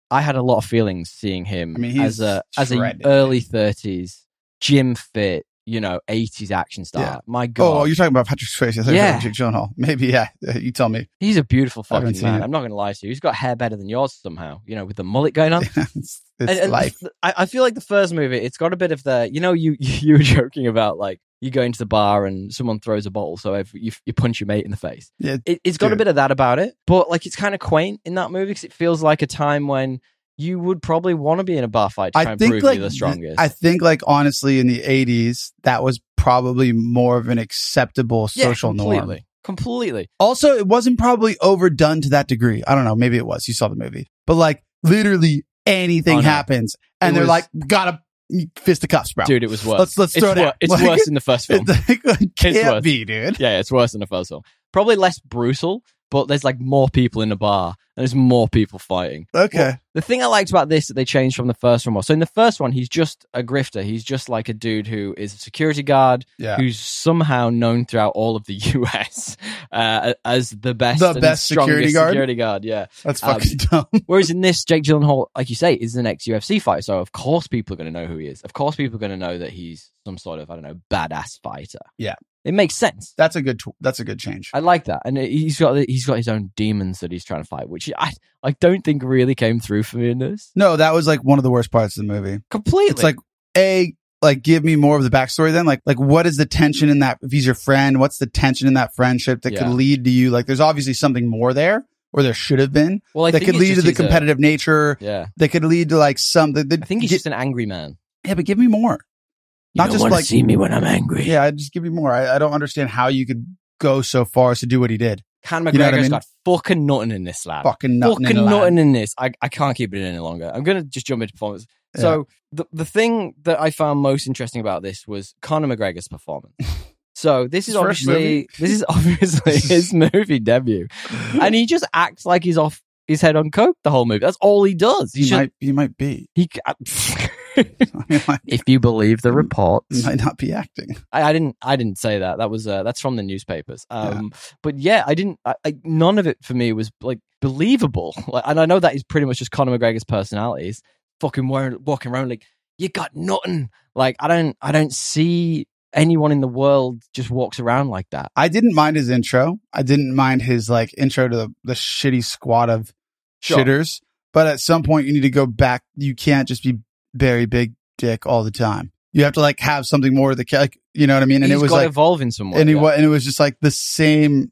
I had a lot of feelings seeing him he's as a early 30s, gym fit, 80s action star. Yeah. My God. Oh, you're talking about Patrick Swayze. I thought you were talking about Jake Gyllenhaal. Maybe, yeah. You tell me. He's a beautiful fucking man. I'm not going to lie to you. He's got hair better than yours somehow, with the mullet going on. it's life. I feel like the first movie, it's got a bit of the, you were joking about like, you go into the bar and someone throws a bottle, so you punch your mate in the face. Yeah, it's got a bit of that about it, but like it's kind of quaint in that movie because it feels like a time when you would probably want to be in a bar fight to try and prove you're the strongest. I think, like, honestly, in the 80s, that was probably more of an acceptable social norm. Completely. Also, it wasn't probably overdone to that degree. I don't know. Maybe it was. You saw the movie. But, like, literally anything happens, and they're like, gotta fisticuffs, bro. Dude, it was worse. Let's throw it out. It's worse in the first film. It can't be, dude. Yeah, it's worse in the first film. Probably less brutal, but there's like more people in the bar and there's more people fighting. Okay. Well, the thing I liked about this that they changed from the first one was, so in the first one, he's just a grifter. He's just like a dude who is a security guard who's somehow known throughout all of the US as the best security guard. Yeah. That's fucking dumb. Whereas in this, Jake Gyllenhaal, like you say, is an ex-UFC fighter. So of course people are going to know who he is. Of course people are going to know that he's some sort of, badass fighter. Yeah. It makes sense. That's a good change. I like that, and he's got his own demons that he's trying to fight, which I don't think really came through for me in this. No, that was like one of the worst parts of the movie. Completely. It's like give me more of the backstory. Then, like what is the tension in that? If he's your friend, what's the tension in that friendship that could lead to you? Like, there's obviously something more there, or there should have been. Well, that could lead to the competitive nature. Yeah, that could lead to like something. I think he's just an angry man. Yeah, but give me more. You not just want to see me when I'm angry. Yeah, just give me more. I don't understand how you could go so far as to do what he did. Conor McGregor's got fucking nothing in this, lad. Fucking nothing in this. I can't keep it in any longer. I'm going to just jump into performance. Yeah. So the thing that I found most interesting about this was Conor McGregor's performance. So this is obviously his movie debut, and he just acts like he's off his head on coke the whole movie. That's all he does. He might be. If you believe the reports, he might not be acting. I didn't say that. That was that's from the newspapers. But yeah, none of it for me was like believable. And I know that is pretty much just Conor McGregor's personality. He's fucking walking around like, you got nothing. Like, I don't see anyone in the world just walks around like that. I didn't mind his intro. I didn't mind his like intro to the shitty squad of shitters. But at some point you need to go back. You can't just be very big dick all the time. You have to like have something more to the you know what I mean? And he's it was got like evolve in some way. And it was just like the same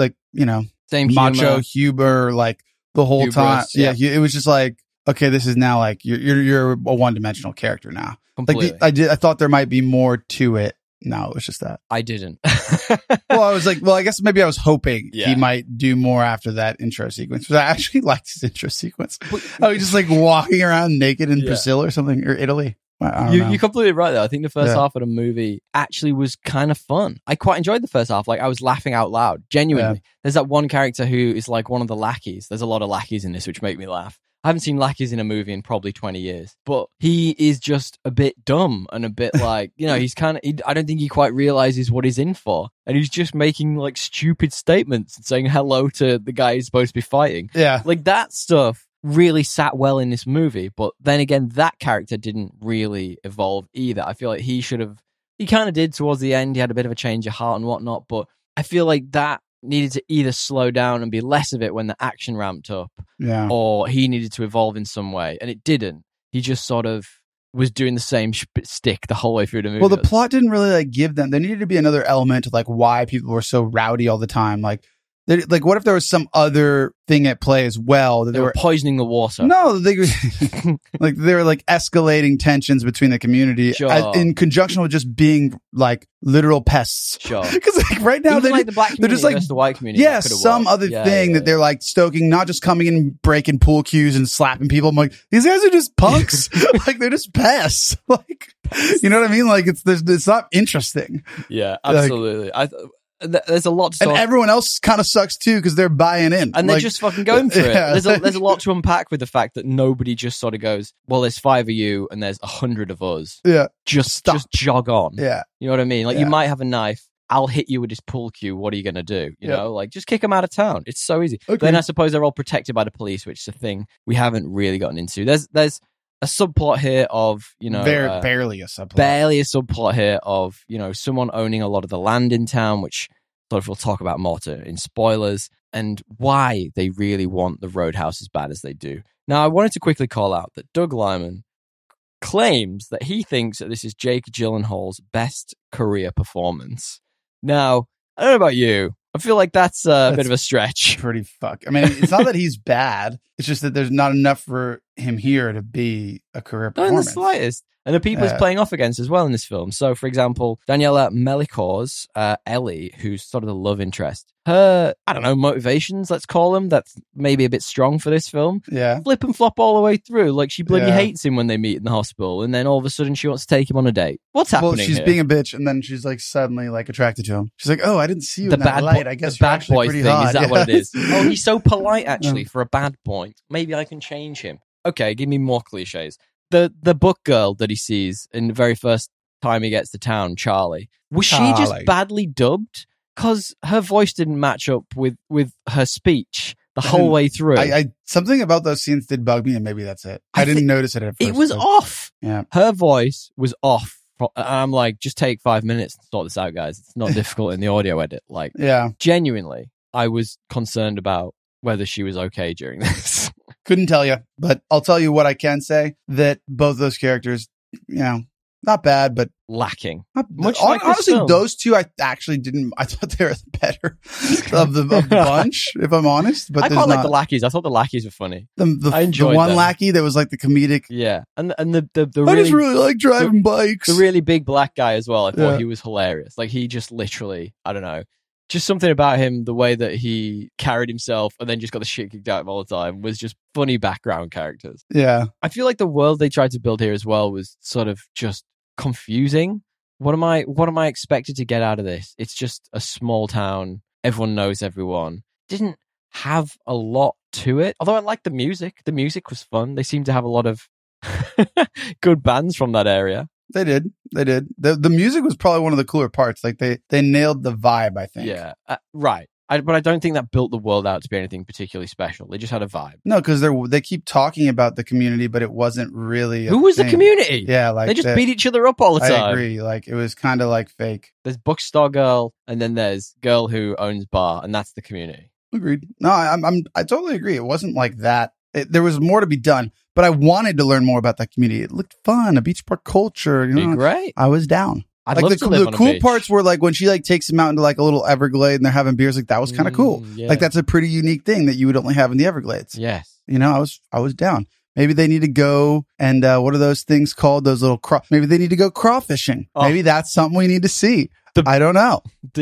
same macho humor like the whole time. Yeah, it was just like, okay, this is now like you're a one-dimensional character now. Completely. Like I thought there might be more to it. No, it was just that. I didn't. Well, I was like, I guess maybe I was hoping he might do more after that intro sequence. But I actually liked his intro sequence. Oh, he's just like walking around naked in Brazil or something, or Italy. You're completely right though. I think the first half of the movie actually was kind of fun. I quite enjoyed the first half. Like, I was laughing out loud, genuinely. Yeah. There's that one character who is like one of the lackeys. There's a lot of lackeys in this which make me laugh. I haven't seen lackeys in a movie in probably 20 years, but he is just a bit dumb and a bit like, he's I don't think he quite realizes what he's in for. And he's just making like stupid statements and saying hello to the guy he's supposed to be fighting. Yeah. Like, that stuff really sat well in this movie. But then again, that character didn't really evolve either. I feel like he kind of did towards the end. He had a bit of a change of heart and whatnot, but I feel like that needed to either slow down and be less of it when the action ramped up, or he needed to evolve in some way, and it didn't. He just sort of was doing the same stick the whole way through the movie. Well, the plot didn't really like give them. There needed to be another element of like why people were so rowdy all the time. Like what if there was some other thing at play as well? That they were poisoning the water. No, they were like escalating tensions between the community in conjunction with just being like literal pests. Sure. Because like right now they're the black community, they're just like the white community. Yeah, some other thing that they're like stoking, not just coming in and breaking pool cues and slapping people. I'm like, these guys are just punks. Like, they're just pests. Like, you know what I mean? Like, it's not interesting. Yeah, absolutely. There's a lot to talk. And everyone else kind of sucks too because they're buying in. And they're just fucking going for it. There's a lot to unpack with the fact that nobody just sort of goes, well, there's 5 of you and there's 100 of us. Yeah. Just jog on. Yeah. You know what I mean? Like, you might have a knife, I'll hit you with this pool cue. What are you going to do? You know, like just kick them out of town. It's so easy. Okay. Then I suppose they're all protected by the police, which is a thing we haven't really gotten into. There's a subplot here of, you know, barely a subplot here of, you know, someone owning a lot of the land in town, which sort of we'll talk about more in spoilers, and why they really want the Roadhouse as bad as they do. Now, I wanted to quickly call out that Doug Liman claims that he thinks that this is Jake Gyllenhaal's best career performance. Now, I don't know about you. I feel like that's a bit of a stretch. Pretty fuck. I mean, it's not that he's bad. It's just that there's not enough for him here to be a career performance. Not in the slightest. And the people he's playing off against as well in this film. So, for example, Daniela Melchior's Ellie, who's sort of the love interest. Her, I don't know, motivations, let's call them, that's maybe a bit strong for this film. Yeah. Flip and flop all the way through. Like, she bloody hates him when they meet in the hospital. And then all of a sudden she wants to take him on a date. What's happening Well, she's here? being a bitch, and then she's like suddenly like attracted to him. She's like, oh, I didn't see you in that light. I guess the bad boy pretty thing. hot. Is that what it is? Oh, he's so polite, actually, for a bad boy. Maybe I can change him. Okay, give me more cliches. The book girl that he sees in the very first time he gets to town, Charlie, was she just badly dubbed? Because her voice didn't match up with her speech the whole way through. Something about those scenes did bug me, and maybe that's it. I didn't notice it at first. It was off. Yeah. Her voice was off. I'm like, just take 5 minutes to sort this out, guys. It's not difficult in the audio edit. Like, genuinely, I was concerned about whether she was okay during this. Couldn't tell you, but I'll tell you what I can say, that both those characters, you know, not bad, but lacking. Honestly, those two, I actually didn't. I thought they were better of the bunch, if I'm honest. But I quite like the lackeys. I thought the lackeys were funny. I enjoyed the one lackey that was like the comedic. Yeah, and the I just really like driving bikes. The really big black guy as well. I thought he was hilarious. Like, he just literally, I don't know. Just something about him, the way that he carried himself and then just got the shit kicked out of him all the time, was just funny background characters. Yeah. I feel like the world they tried to build here as well was sort of just confusing. What am I expected to get out of this? It's just a small town. Everyone knows everyone. Didn't have a lot to it. Although I liked the music. The music was fun. They seem to have a lot of good bands from that area. They did. The music was probably one of the cooler parts. Like they nailed the vibe, I think. Yeah, right. But I don't think that built the world out to be anything particularly special. They just had a vibe. No, because they keep talking about the community, but it wasn't really. Who was the community? Yeah, like they just beat each other up all the time. I agree. Like, it was kind of like fake. There's bookstore girl, and then there's girl who owns bar, and that's the community. Agreed. No, I totally agree. It wasn't like that. There was more to be done, but I wanted to learn more about that community. It looked fun, a beach park culture. You know, great. I was down. I'd love to live on a cool beach. Parts were like when she like takes him out into like a little Everglade and they're having beers. Like, that was kind of cool. Yeah. Like, that's a pretty unique thing that you would only have in the Everglades. Yes. You know, I was down. Maybe they need to go and what are those things called? Those little maybe they need to go crawfishing. Oh. Maybe that's something we need to see. I don't know.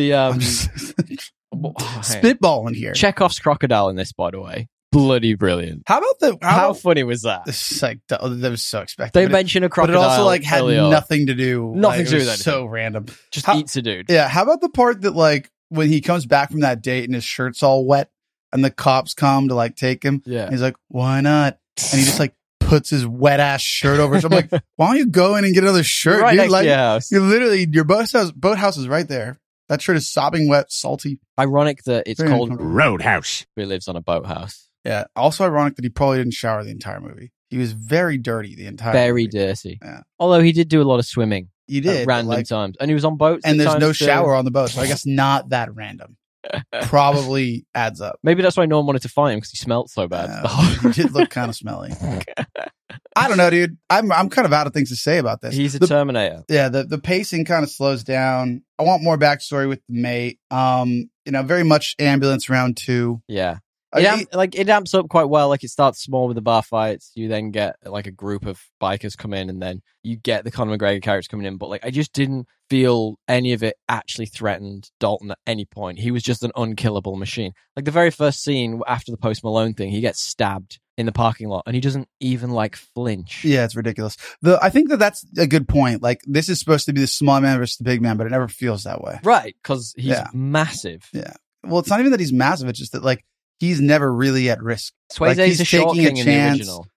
Spitballing here. Chekhov's crocodile in this, by the way. Bloody brilliant. How about how funny was that? It's like, that was so expected. They mention a crocodile, but it also like had nothing to do. Nothing to do with that. So random. Just eats a dude. Yeah. How about the part that like when he comes back from that date and his shirt's all wet and the cops come to like take him? Yeah. He's like, why not? And he just like puts his wet ass shirt over. So I'm like, why don't you go in and get another shirt? Right dude? next Like, to your house. You're literally your boathouse is right there. That shirt is sopping wet, salty. Ironic that it's called Roadhouse. He lives on a boathouse. Yeah. Also ironic that he probably didn't shower the entire movie. He was very dirty the entire movie. Dirty. Yeah. Although he did do a lot of swimming. He did. At random times. And he was on boats. And there's no shower on the boat. So I guess not that random. Probably adds up. Maybe that's why no one wanted to find him, because he smelled so bad. He did look kind of smelly. I don't know, dude. I'm kind of out of things to say about this. He's a Terminator. Yeah, the pacing kind of slows down. I want more backstory with the mate. Very much ambulance round 2. Yeah. It amps up quite well. Like, it starts small with the bar fights. You then get like a group of bikers come in, and then you get the Conor McGregor characters coming in. But like, I just didn't feel any of it actually threatened Dalton at any point. He was just an unkillable machine. Like, the very first scene after the Post Malone thing, he gets stabbed in the parking lot, and he doesn't even like flinch. Yeah, it's ridiculous. I think that's a good point. Like, this is supposed to be the small man versus the big man, but it never feels that way. Right, because he's massive. Yeah. Well, it's not even that he's massive. It's just that like, he's never really at risk. Swayze's like, he's a short king in the original.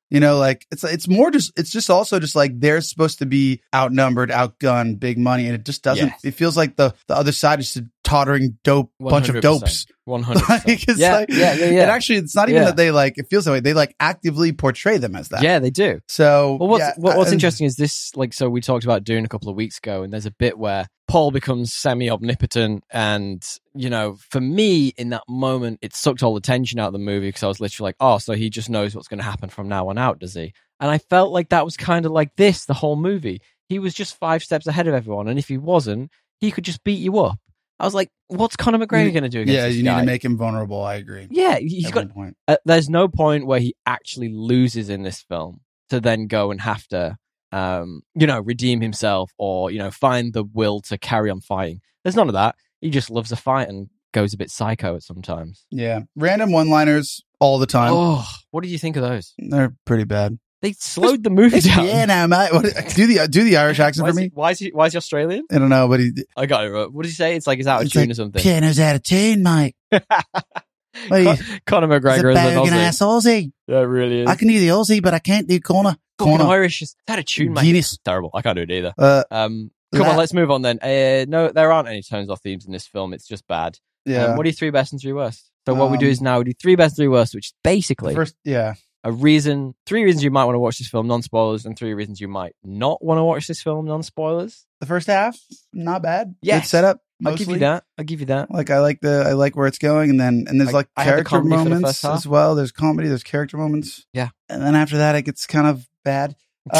You know, like it's more just, it's just also just like they're supposed to be outnumbered, outgunned, big money. And it just doesn't, Yes. it feels like the other side is a tottering dope bunch of 100%. dopes. 100%. Like, it's Yeah. And actually, it's not even that they like, it feels that way. They like actively portray them as that. Yeah, they do. So, Well, what's interesting is this, like, so we talked about Dune a couple of weeks ago, and there's a bit where Paul becomes semi-omnipotent, and, you know, for me, in that moment, it sucked all the tension out of the movie, because I was literally like, oh, so he just knows what's going to happen from now on out, does he? And I felt like that was kind of like this, the whole movie. He was just 5 steps ahead of everyone, and if he wasn't, he could just beat you up. I was like, what's Conor McGregor going to do against this you guy? need to make him vulnerable. I agree. Yeah, he's got. Point. There's no point where he actually loses in this film to then go and have to, redeem himself or, find the will to carry on fighting. There's none of that. He just loves a fight and goes a bit psycho at sometimes. Yeah, random one-liners all the time. Oh, what did you think of those? They're pretty bad. They slowed the movie down. Yeah, now, mate. Do the Irish accent for me. Why is he Australian? I don't know, but I got it right. What did he say? It's like he's out of tune or something. Piano's out of tune, mate. Conor McGregor is an Aussie. Ass Aussie. Yeah, it really is. I can do the Aussie, but I can't do Conor. Irish is out of tune, mate. Guinness. Terrible. I can't do it either. Come that- on, let's move on then. No, there aren't any tones or themes in this film. It's just bad. Yeah. What are your 3 best and 3 worst? So what we do is now we do 3 best, 3 worst, which is basically a reason, 3 reasons you might want to watch this film, non-spoilers, and 3 reasons you might not want to watch this film, non-spoilers. The first half, not bad. Yes. Good setup. I'll give you that. Like I like where it's going, and there's like I had the character comedy for the moments first half. as well. There's comedy, there's character moments. Yeah. And then after that, it gets kind of bad.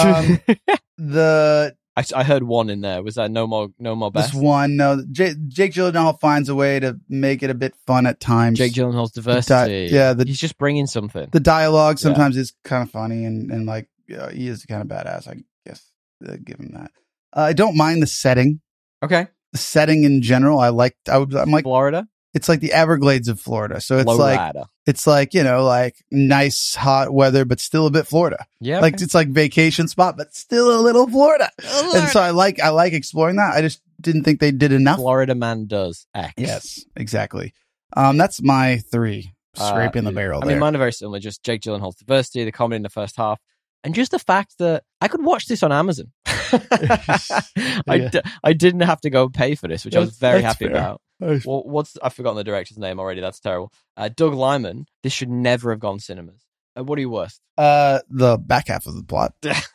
I heard one in there. Was that no more best? This one, no. Jake Gyllenhaal finds a way to make it a bit fun at times. Jake Gyllenhaal's diversity. He's just bringing something. The dialogue sometimes is kind of funny, and like he is kind of badass. I guess give him that. I don't mind the setting. Okay. The setting in general, I'm like Florida. It's like the Everglades of Florida, so it's Florida. like like nice hot weather, but still a bit Florida. Yeah, okay. Like it's like vacation spot, but still a little Florida. And so I like exploring that. I just didn't think they did enough. Florida man does X. Yes, exactly. That's my 3. Scraping the barrel. I mean, mine are very similar. Just Jake Gyllenhaal's diversity, the comedy in the first half, and just the fact that I could watch this on Amazon. I didn't have to go pay for this, which I was very happy about. Well, I've forgotten the director's name already. That's terrible. Doug Liman. This should never have gone cinemas. What are you worst? The back half of the plot.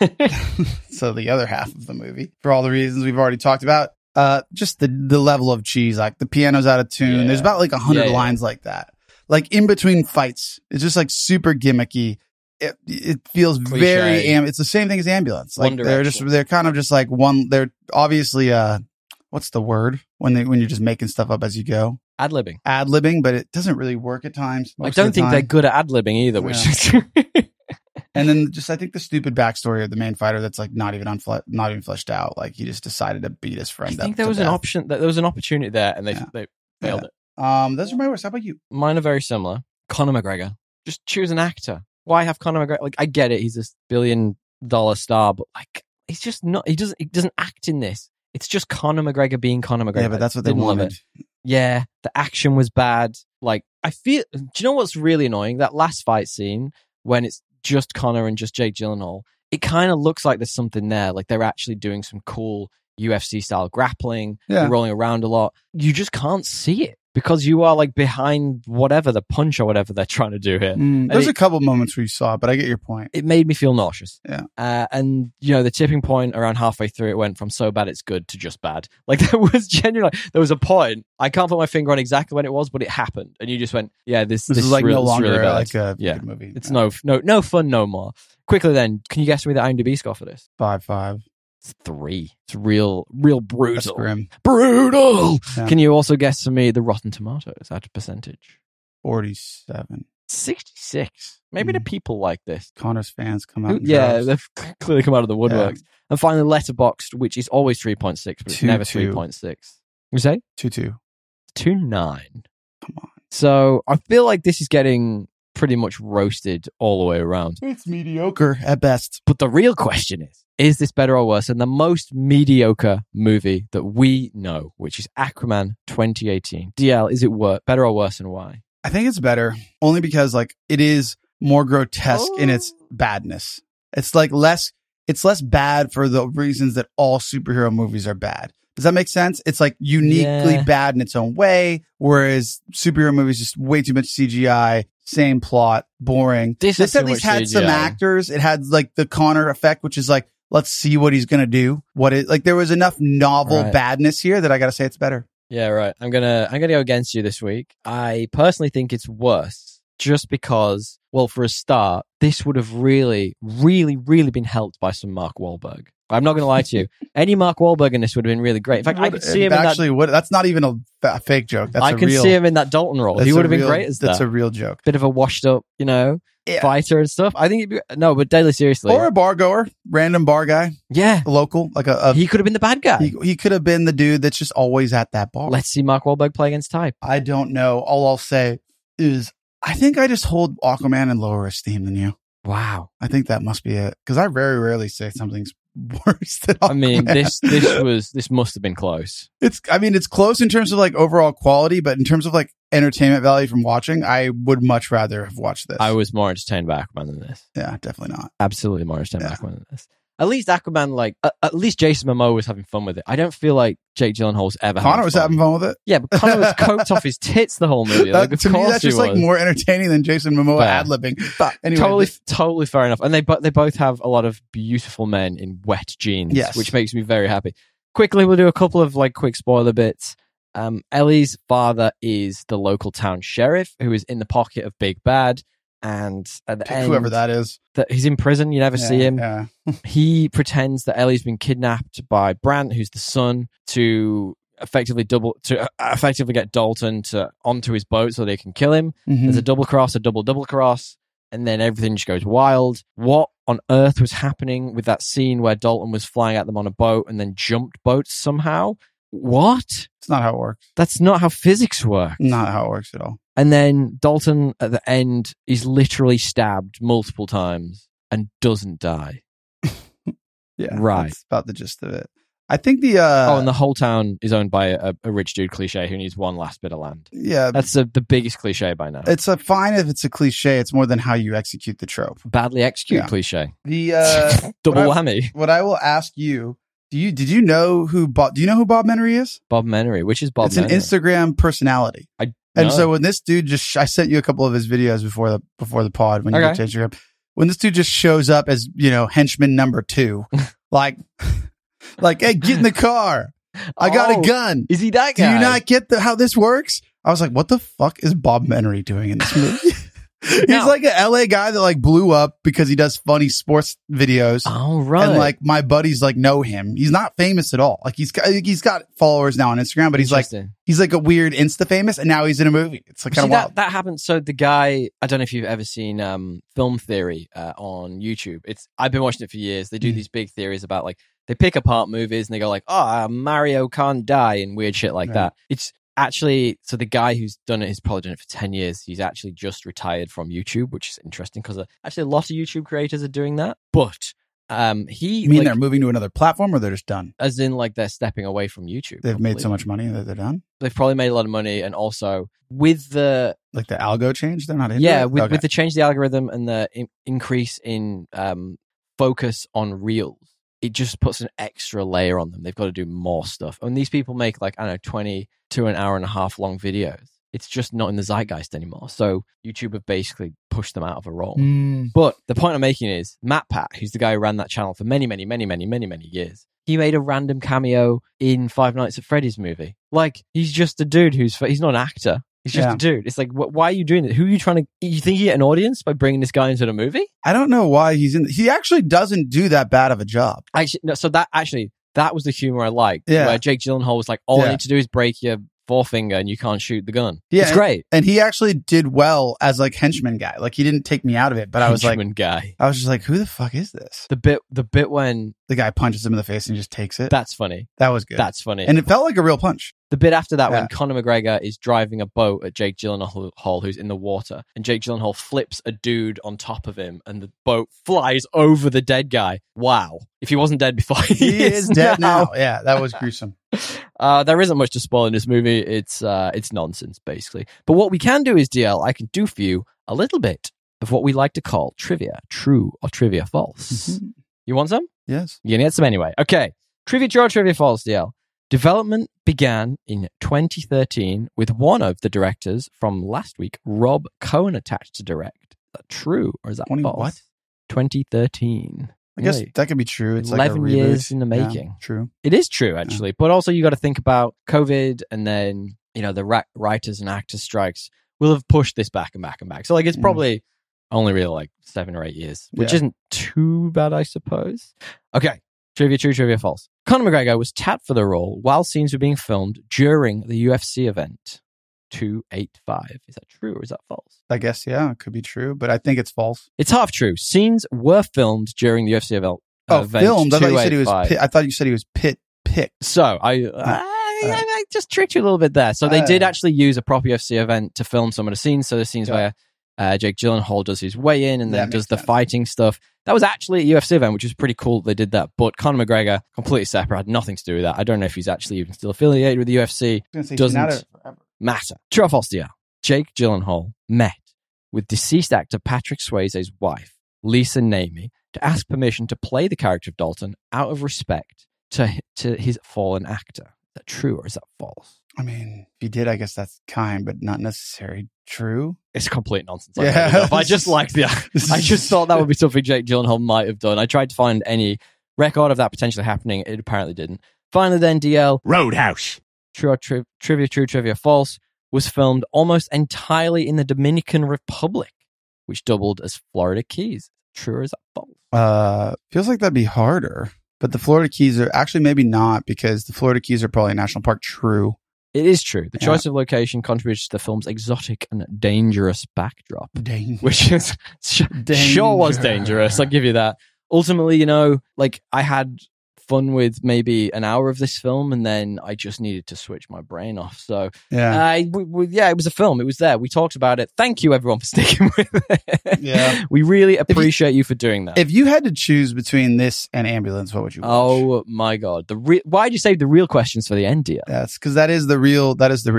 So the other half of the movie, for all the reasons we've already talked about. Just the level of cheese, like the piano's out of tune. Yeah. There's about like 100 lines like that. Like in between fights, it's just like super gimmicky. It feels cliche. Very it's the same thing as Ambulance. Like they're kind of just like one. They're obviously what's the word when you're just making stuff up as you go? Ad-libbing, but it doesn't really work at times. I don't think they're good at ad-libbing either, which is and then just I think the stupid backstory of the main fighter that's like not even fleshed out. Like he just decided to beat his friend. I think there was an option. There was an opportunity there, and they failed it. Those are my worst. How about you? Mine are very similar. Conor McGregor. Just choose an actor. Why have Conor McGregor? Like I get it, he's this $1 billion star, but like he's just not. He doesn't act in this. It's just Conor McGregor being Conor McGregor. Yeah, but that's what they wanted. Yeah, the action was bad. Like I feel. Do you know what's really annoying? That last fight scene when it's just Conor and just Jake Gyllenhaal. It kind of looks like there's something there. Like they're actually doing some cool UFC style grappling. Yeah. They're rolling around a lot. You just can't see it because you are like behind whatever the punch or whatever they're trying to do here. There's a couple moments where you saw it, but I get your point. It made me feel nauseous. Yeah. And the tipping point around halfway through, it went from so bad it's good to just bad. Like there was a point. I can't put my finger on exactly when it was, but it happened, and you just went, "Yeah, this is like no longer really like a good movie. It's no fun no more." Quickly, then, can you guess me the IMDb score for this? 5.5. It's 3. It's real brutal. That's grim. Brutal. Yeah. Can you also guess for me the Rotten Tomatoes at a percentage? 47. 66. Maybe the people like this. Connor's fans come out. They've clearly come out of the woodworks. Yeah. And finally, Letterboxd, which is always 3.6, but it's never 3.6. You say? 2.2. 2.9. Come on. So I feel like this is getting pretty much roasted all the way around. It's mediocre at best. But the real question is this better or worse than the most mediocre movie that we know, which is Aquaman 2018? DL, is it better or worse, and why? I think it's better only because like it is more grotesque in its badness. It's like less bad for the reasons that all superhero movies are bad. Does that make sense? It's like uniquely bad in its own way, whereas superhero movies just way too much CGI, same plot, boring. This at least had some actors. It had like the Connor effect, which is like, let's see what he's gonna do. There was enough novel badness here that I gotta say it's better. Yeah, right. I'm gonna go against you this week. I personally think it's worse, just because, well, for a start, this would have really, really, really been helped by some Mark Wahlberg. I'm not going to lie to you. Any Mark Wahlberg in this would have been really great. In fact, I could see him that's not even a fake joke. I can see him in that Dalton role. He would have been great as that. That's a real joke. Bit of a washed up, fighter and stuff. I think but deadly seriously. Or a bar goer, random bar guy. Yeah. Local. He could have been the bad guy. He could have been the dude that's just always at that bar. Let's see Mark Wahlberg play against type. I don't know. All I'll say is I think I just hold Aquaman in lower esteem than you. Wow. I think that must be it. Because I very rarely say something's worse than Aquaman. I mean, this must have been close. It's close in terms of like overall quality, but in terms of like entertainment value from watching, I would much rather have watched this. I was more entertained by Aquaman than this. Yeah, definitely not. Absolutely more entertained by Aquaman than this. At least Aquaman, at least Jason Momoa was having fun with it. I don't feel like Jake Gyllenhaal's ever Connor was having fun with it. Yeah, but Connor was coked off his tits the whole movie. To me, that's just like more entertaining than Jason Momoa ad-libbing. But anyway, totally fair enough. And they both have a lot of beautiful men in wet jeans, which makes me very happy. Quickly, we'll do a couple of quick spoiler bits. Ellie's father is the local town sheriff who is in the pocket of Big Bad. And at the end, whoever that is, he's in prison. You never see him. Yeah. He pretends that Ellie's been kidnapped by Brant, who's the son, to effectively get Dalton onto his boat so they can kill him. Mm-hmm. There's a double cross, and then everything just goes wild. What on earth was happening with that scene where Dalton was flying at them on a boat and then jumped boats somehow? What? It's not how it works. That's not how physics work. Not how it works at all. And then Dalton, at the end, is literally stabbed multiple times and doesn't die. Yeah. Right. That's about the gist of it. I think and the whole town is owned by a rich dude cliche who needs one last bit of land. Yeah. That's the biggest cliche by now. It's fine if it's a cliche. It's more than how you execute the trope. Badly executed cliche. The double whammy. What I will ask you, do you know who Bob Menery is? Bob Menery. Which is Bob Menery? It's an Instagram personality. So when this dude I sent you a couple of his videos before the pod when you get to Instagram. When this dude just shows up as, henchman number 2, like, hey, get in the car. I got a gun. Is he that guy? Do you not get how this works? I was like, what the fuck is Bob Menery doing in this movie? He's like an LA guy that blew up because he does funny sports videos. Oh, right. And my buddies know him. He's not famous at all. He's got followers now on Instagram, but he's like a weird Insta famous, and now he's in a movie. It's kind of wild. That happens. So the guy, I don't know if you've ever seen Film Theory on YouTube. I've been watching it for years. They do these big theories about they pick apart movies and they go Mario can't die and weird shit like that. It's actually, so the guy who's done it has probably done it for 10 years. He's actually just retired from YouTube, which is interesting because actually a lot of YouTube creators are doing that. But you mean they're moving to another platform, or they're just done? As in, they're stepping away from YouTube. They've made so much money that they're done? They've probably made a lot of money, and also with the... the algo change, they're not into it? With the change of the algorithm and the increase in focus on Reels, it just puts an extra layer on them. They've got to do more stuff. And these people make 20 to an hour and a half long videos. It's just not in the zeitgeist anymore. So YouTube have basically pushed them out of a role. But the point I'm making is MatPat, who's the guy who ran that channel for many, many, many, many, many, many years. He made a random cameo in Five Nights at Freddy's movie. He's just a dude he's not an actor. He's just a dude. It's why are you doing it? Who are you trying to... You think you get an audience by bringing this guy into the movie? I don't know why he's in... He actually doesn't do that bad of a job. Actually, no, so that was the humor I liked. Yeah. Where Jake Gyllenhaal was all I need to do is break your forefinger and you can't shoot the gun. Yeah, it's great. And he actually did well as henchman guy. He didn't take me out of it, but I was henchman guy. I was just who the fuck is this? The bit when the guy punches him in the face and he just takes it. That's funny. That was good. That's funny. And it felt like a real punch. The bit after that when Conor McGregor is driving a boat at Jake Gyllenhaal who's in the water, and Jake Gyllenhaal flips a dude on top of him and the boat flies over the dead guy. Wow. If he wasn't dead before, he is dead now. Yeah, that was gruesome. There isn't much to spoil in this movie. It's nonsense, basically. But what we can do is, DL, I can do for you a little bit of what we like to call trivia, true or trivia false. You want some? Yes. You're going to get some anyway. Okay. Trivia true or trivia false, DL. Development began in 2013 with one of the directors from last week, Rob Cohen, attached to direct. Is that true or is that false? What? 2013. I guess that could be true. It's 11 like a years in the making. Yeah, true. It is true, actually. But also you got to think about COVID and then, the writers and actors strikes will have pushed this back and back and back. So it's probably only really like 7 or 8 years, which isn't too bad, I suppose. Okay. Trivia true, trivia false. Conor McGregor was tapped for the role while scenes were being filmed during the UFC event 285. Is that true or is that false? I guess, yeah, it could be true, but I think it's false. It's half true. Scenes were filmed during the UFC event. Filmed? I thought you said he was picked. So I just tricked you a little bit there. So they did actually use a proper UFC event to film some of the scenes. So the scenes where Jake Gyllenhaal does his weigh in and then does the fighting stuff. That was actually a UFC event, which was pretty cool they did that. But Conor McGregor, completely separate, had nothing to do with that. I don't know if he's actually even still affiliated with the UFC. Doesn't matter. True or false, DL? Jake Gyllenhaal met with deceased actor Patrick Swayze's wife, Lisa Namey, to ask permission to play the character of Dalton out of respect to his fallen actor. Is that true or is that false? I mean, if he did, I guess that's kind, but not necessarily true. It's complete nonsense. I just like I just thought that would be something Jake Gyllenhaal might have done. I tried to find any record of that potentially happening. It apparently didn't. Finally, then, DL. Roadhouse. True or trivia true, trivia false, was filmed almost entirely in the Dominican Republic, which doubled as Florida Keys. True or is that false? Feels like that'd be harder. But the Florida Keys are actually maybe not, because the Florida Keys are probably a national park. True. It is true. The choice of location contributed to the film's exotic and dangerous backdrop, which is sure was dangerous. I'll give you that. Ultimately, I had fun with maybe an hour of this film, and then I just needed to switch my brain off. So, it was a film. It was there. We talked about it. Thank you, everyone, for sticking with it. Yeah, we really appreciate you for doing that. If you had to choose between this and Ambulance, what would you watch? Oh my God! Why'd you save the real questions for the end, dear? That's because that is the real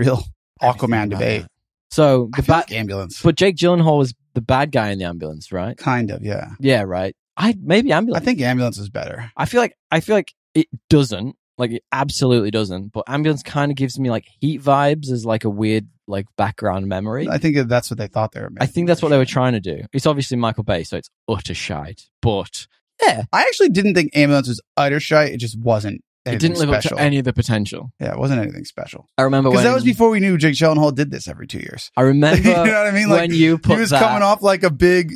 Aquaman debate. So Ambulance, but Jake Gyllenhaal was the bad guy in the Ambulance, right? Kind of, yeah. Yeah, right. Maybe Ambulance. I think Ambulance is better. I feel like it doesn't. Like, it absolutely doesn't. But Ambulance kind of gives me like Heat vibes as like a weird like background memory. I think that's what they thought they were making. I think that's what they were trying to do. It's obviously Michael Bay, so it's utter shite. But yeah, I actually didn't think Ambulance was utter shite. It just wasn't. It didn't live up to any of the potential. Yeah, it wasn't anything special. I remember because that was before we knew Jake Gyllenhaal did this every 2 years. I remember, you know what I mean? Like, when you put he was coming off like a big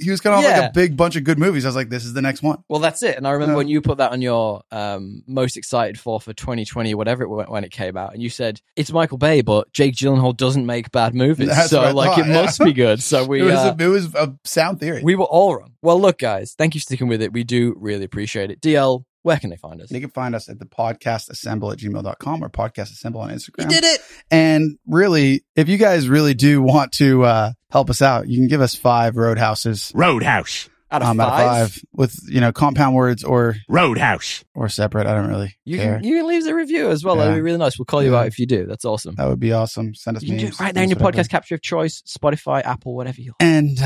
bunch of good movies. I was like, this is the next one. Well, that's it. And I remember when you put that on your most excited for 2020, whatever when it came out, and you said it's Michael Bay, but Jake Gyllenhaal doesn't make bad movies, that's so it must be good. So it was a sound theory. We were all wrong. Well, look, guys, thank you for sticking with it. We do really appreciate it. DL. Where can they find us? They can find us at the podcastassemble@gmail.com or podcastassemble on Instagram. You did it. And really, if you guys really do want to help us out, you can give us 5 Roadhouses. Roadhouse. Out of 5? With, compound words or Roadhouse. Or separate. I don't really care. You can leave a review as well. Yeah. That'd be really nice. We'll call you out if you do. That's awesome. That would be awesome. Send us memes. You can do it right there in your podcast capture of choice, Spotify, Apple, whatever you like. And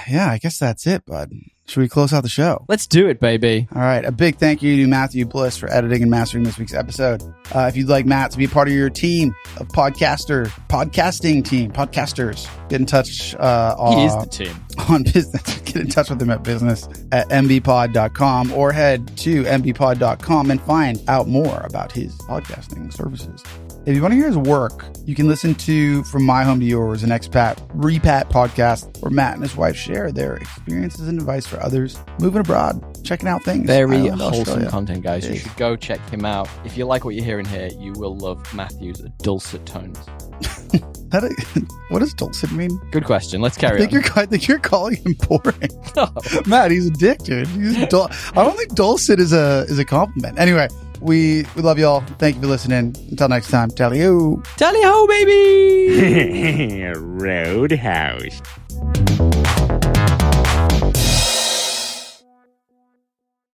I guess that's it, bud. Should we close out the show? Let's do it, baby. All right. A big thank you to Matthew Bliss for editing and mastering this week's episode. If you'd like Matt to be a part of your team of podcasters, get in touch. He is the team. On business. Get in touch with him at business at mbpod.com or head to mbpod.com and find out more about his podcasting services. If you want to hear his work, you can listen to From My Home to Yours, an expat repat podcast where Matt and his wife share their experiences and advice for others moving abroad, checking out things. Very wholesome content, guys. You should go check him out. If you like what you're hearing here, you will love Matthew's dulcet tones. What does dulcet mean? Good question. Let's carry on. I think you're calling him boring. No. Matt, he's a dick, dude. I don't think dulcet is a compliment. Anyway, we love y'all. Thank you for listening. Until next time, tally-ho. Tally-ho, baby! Roadhouse.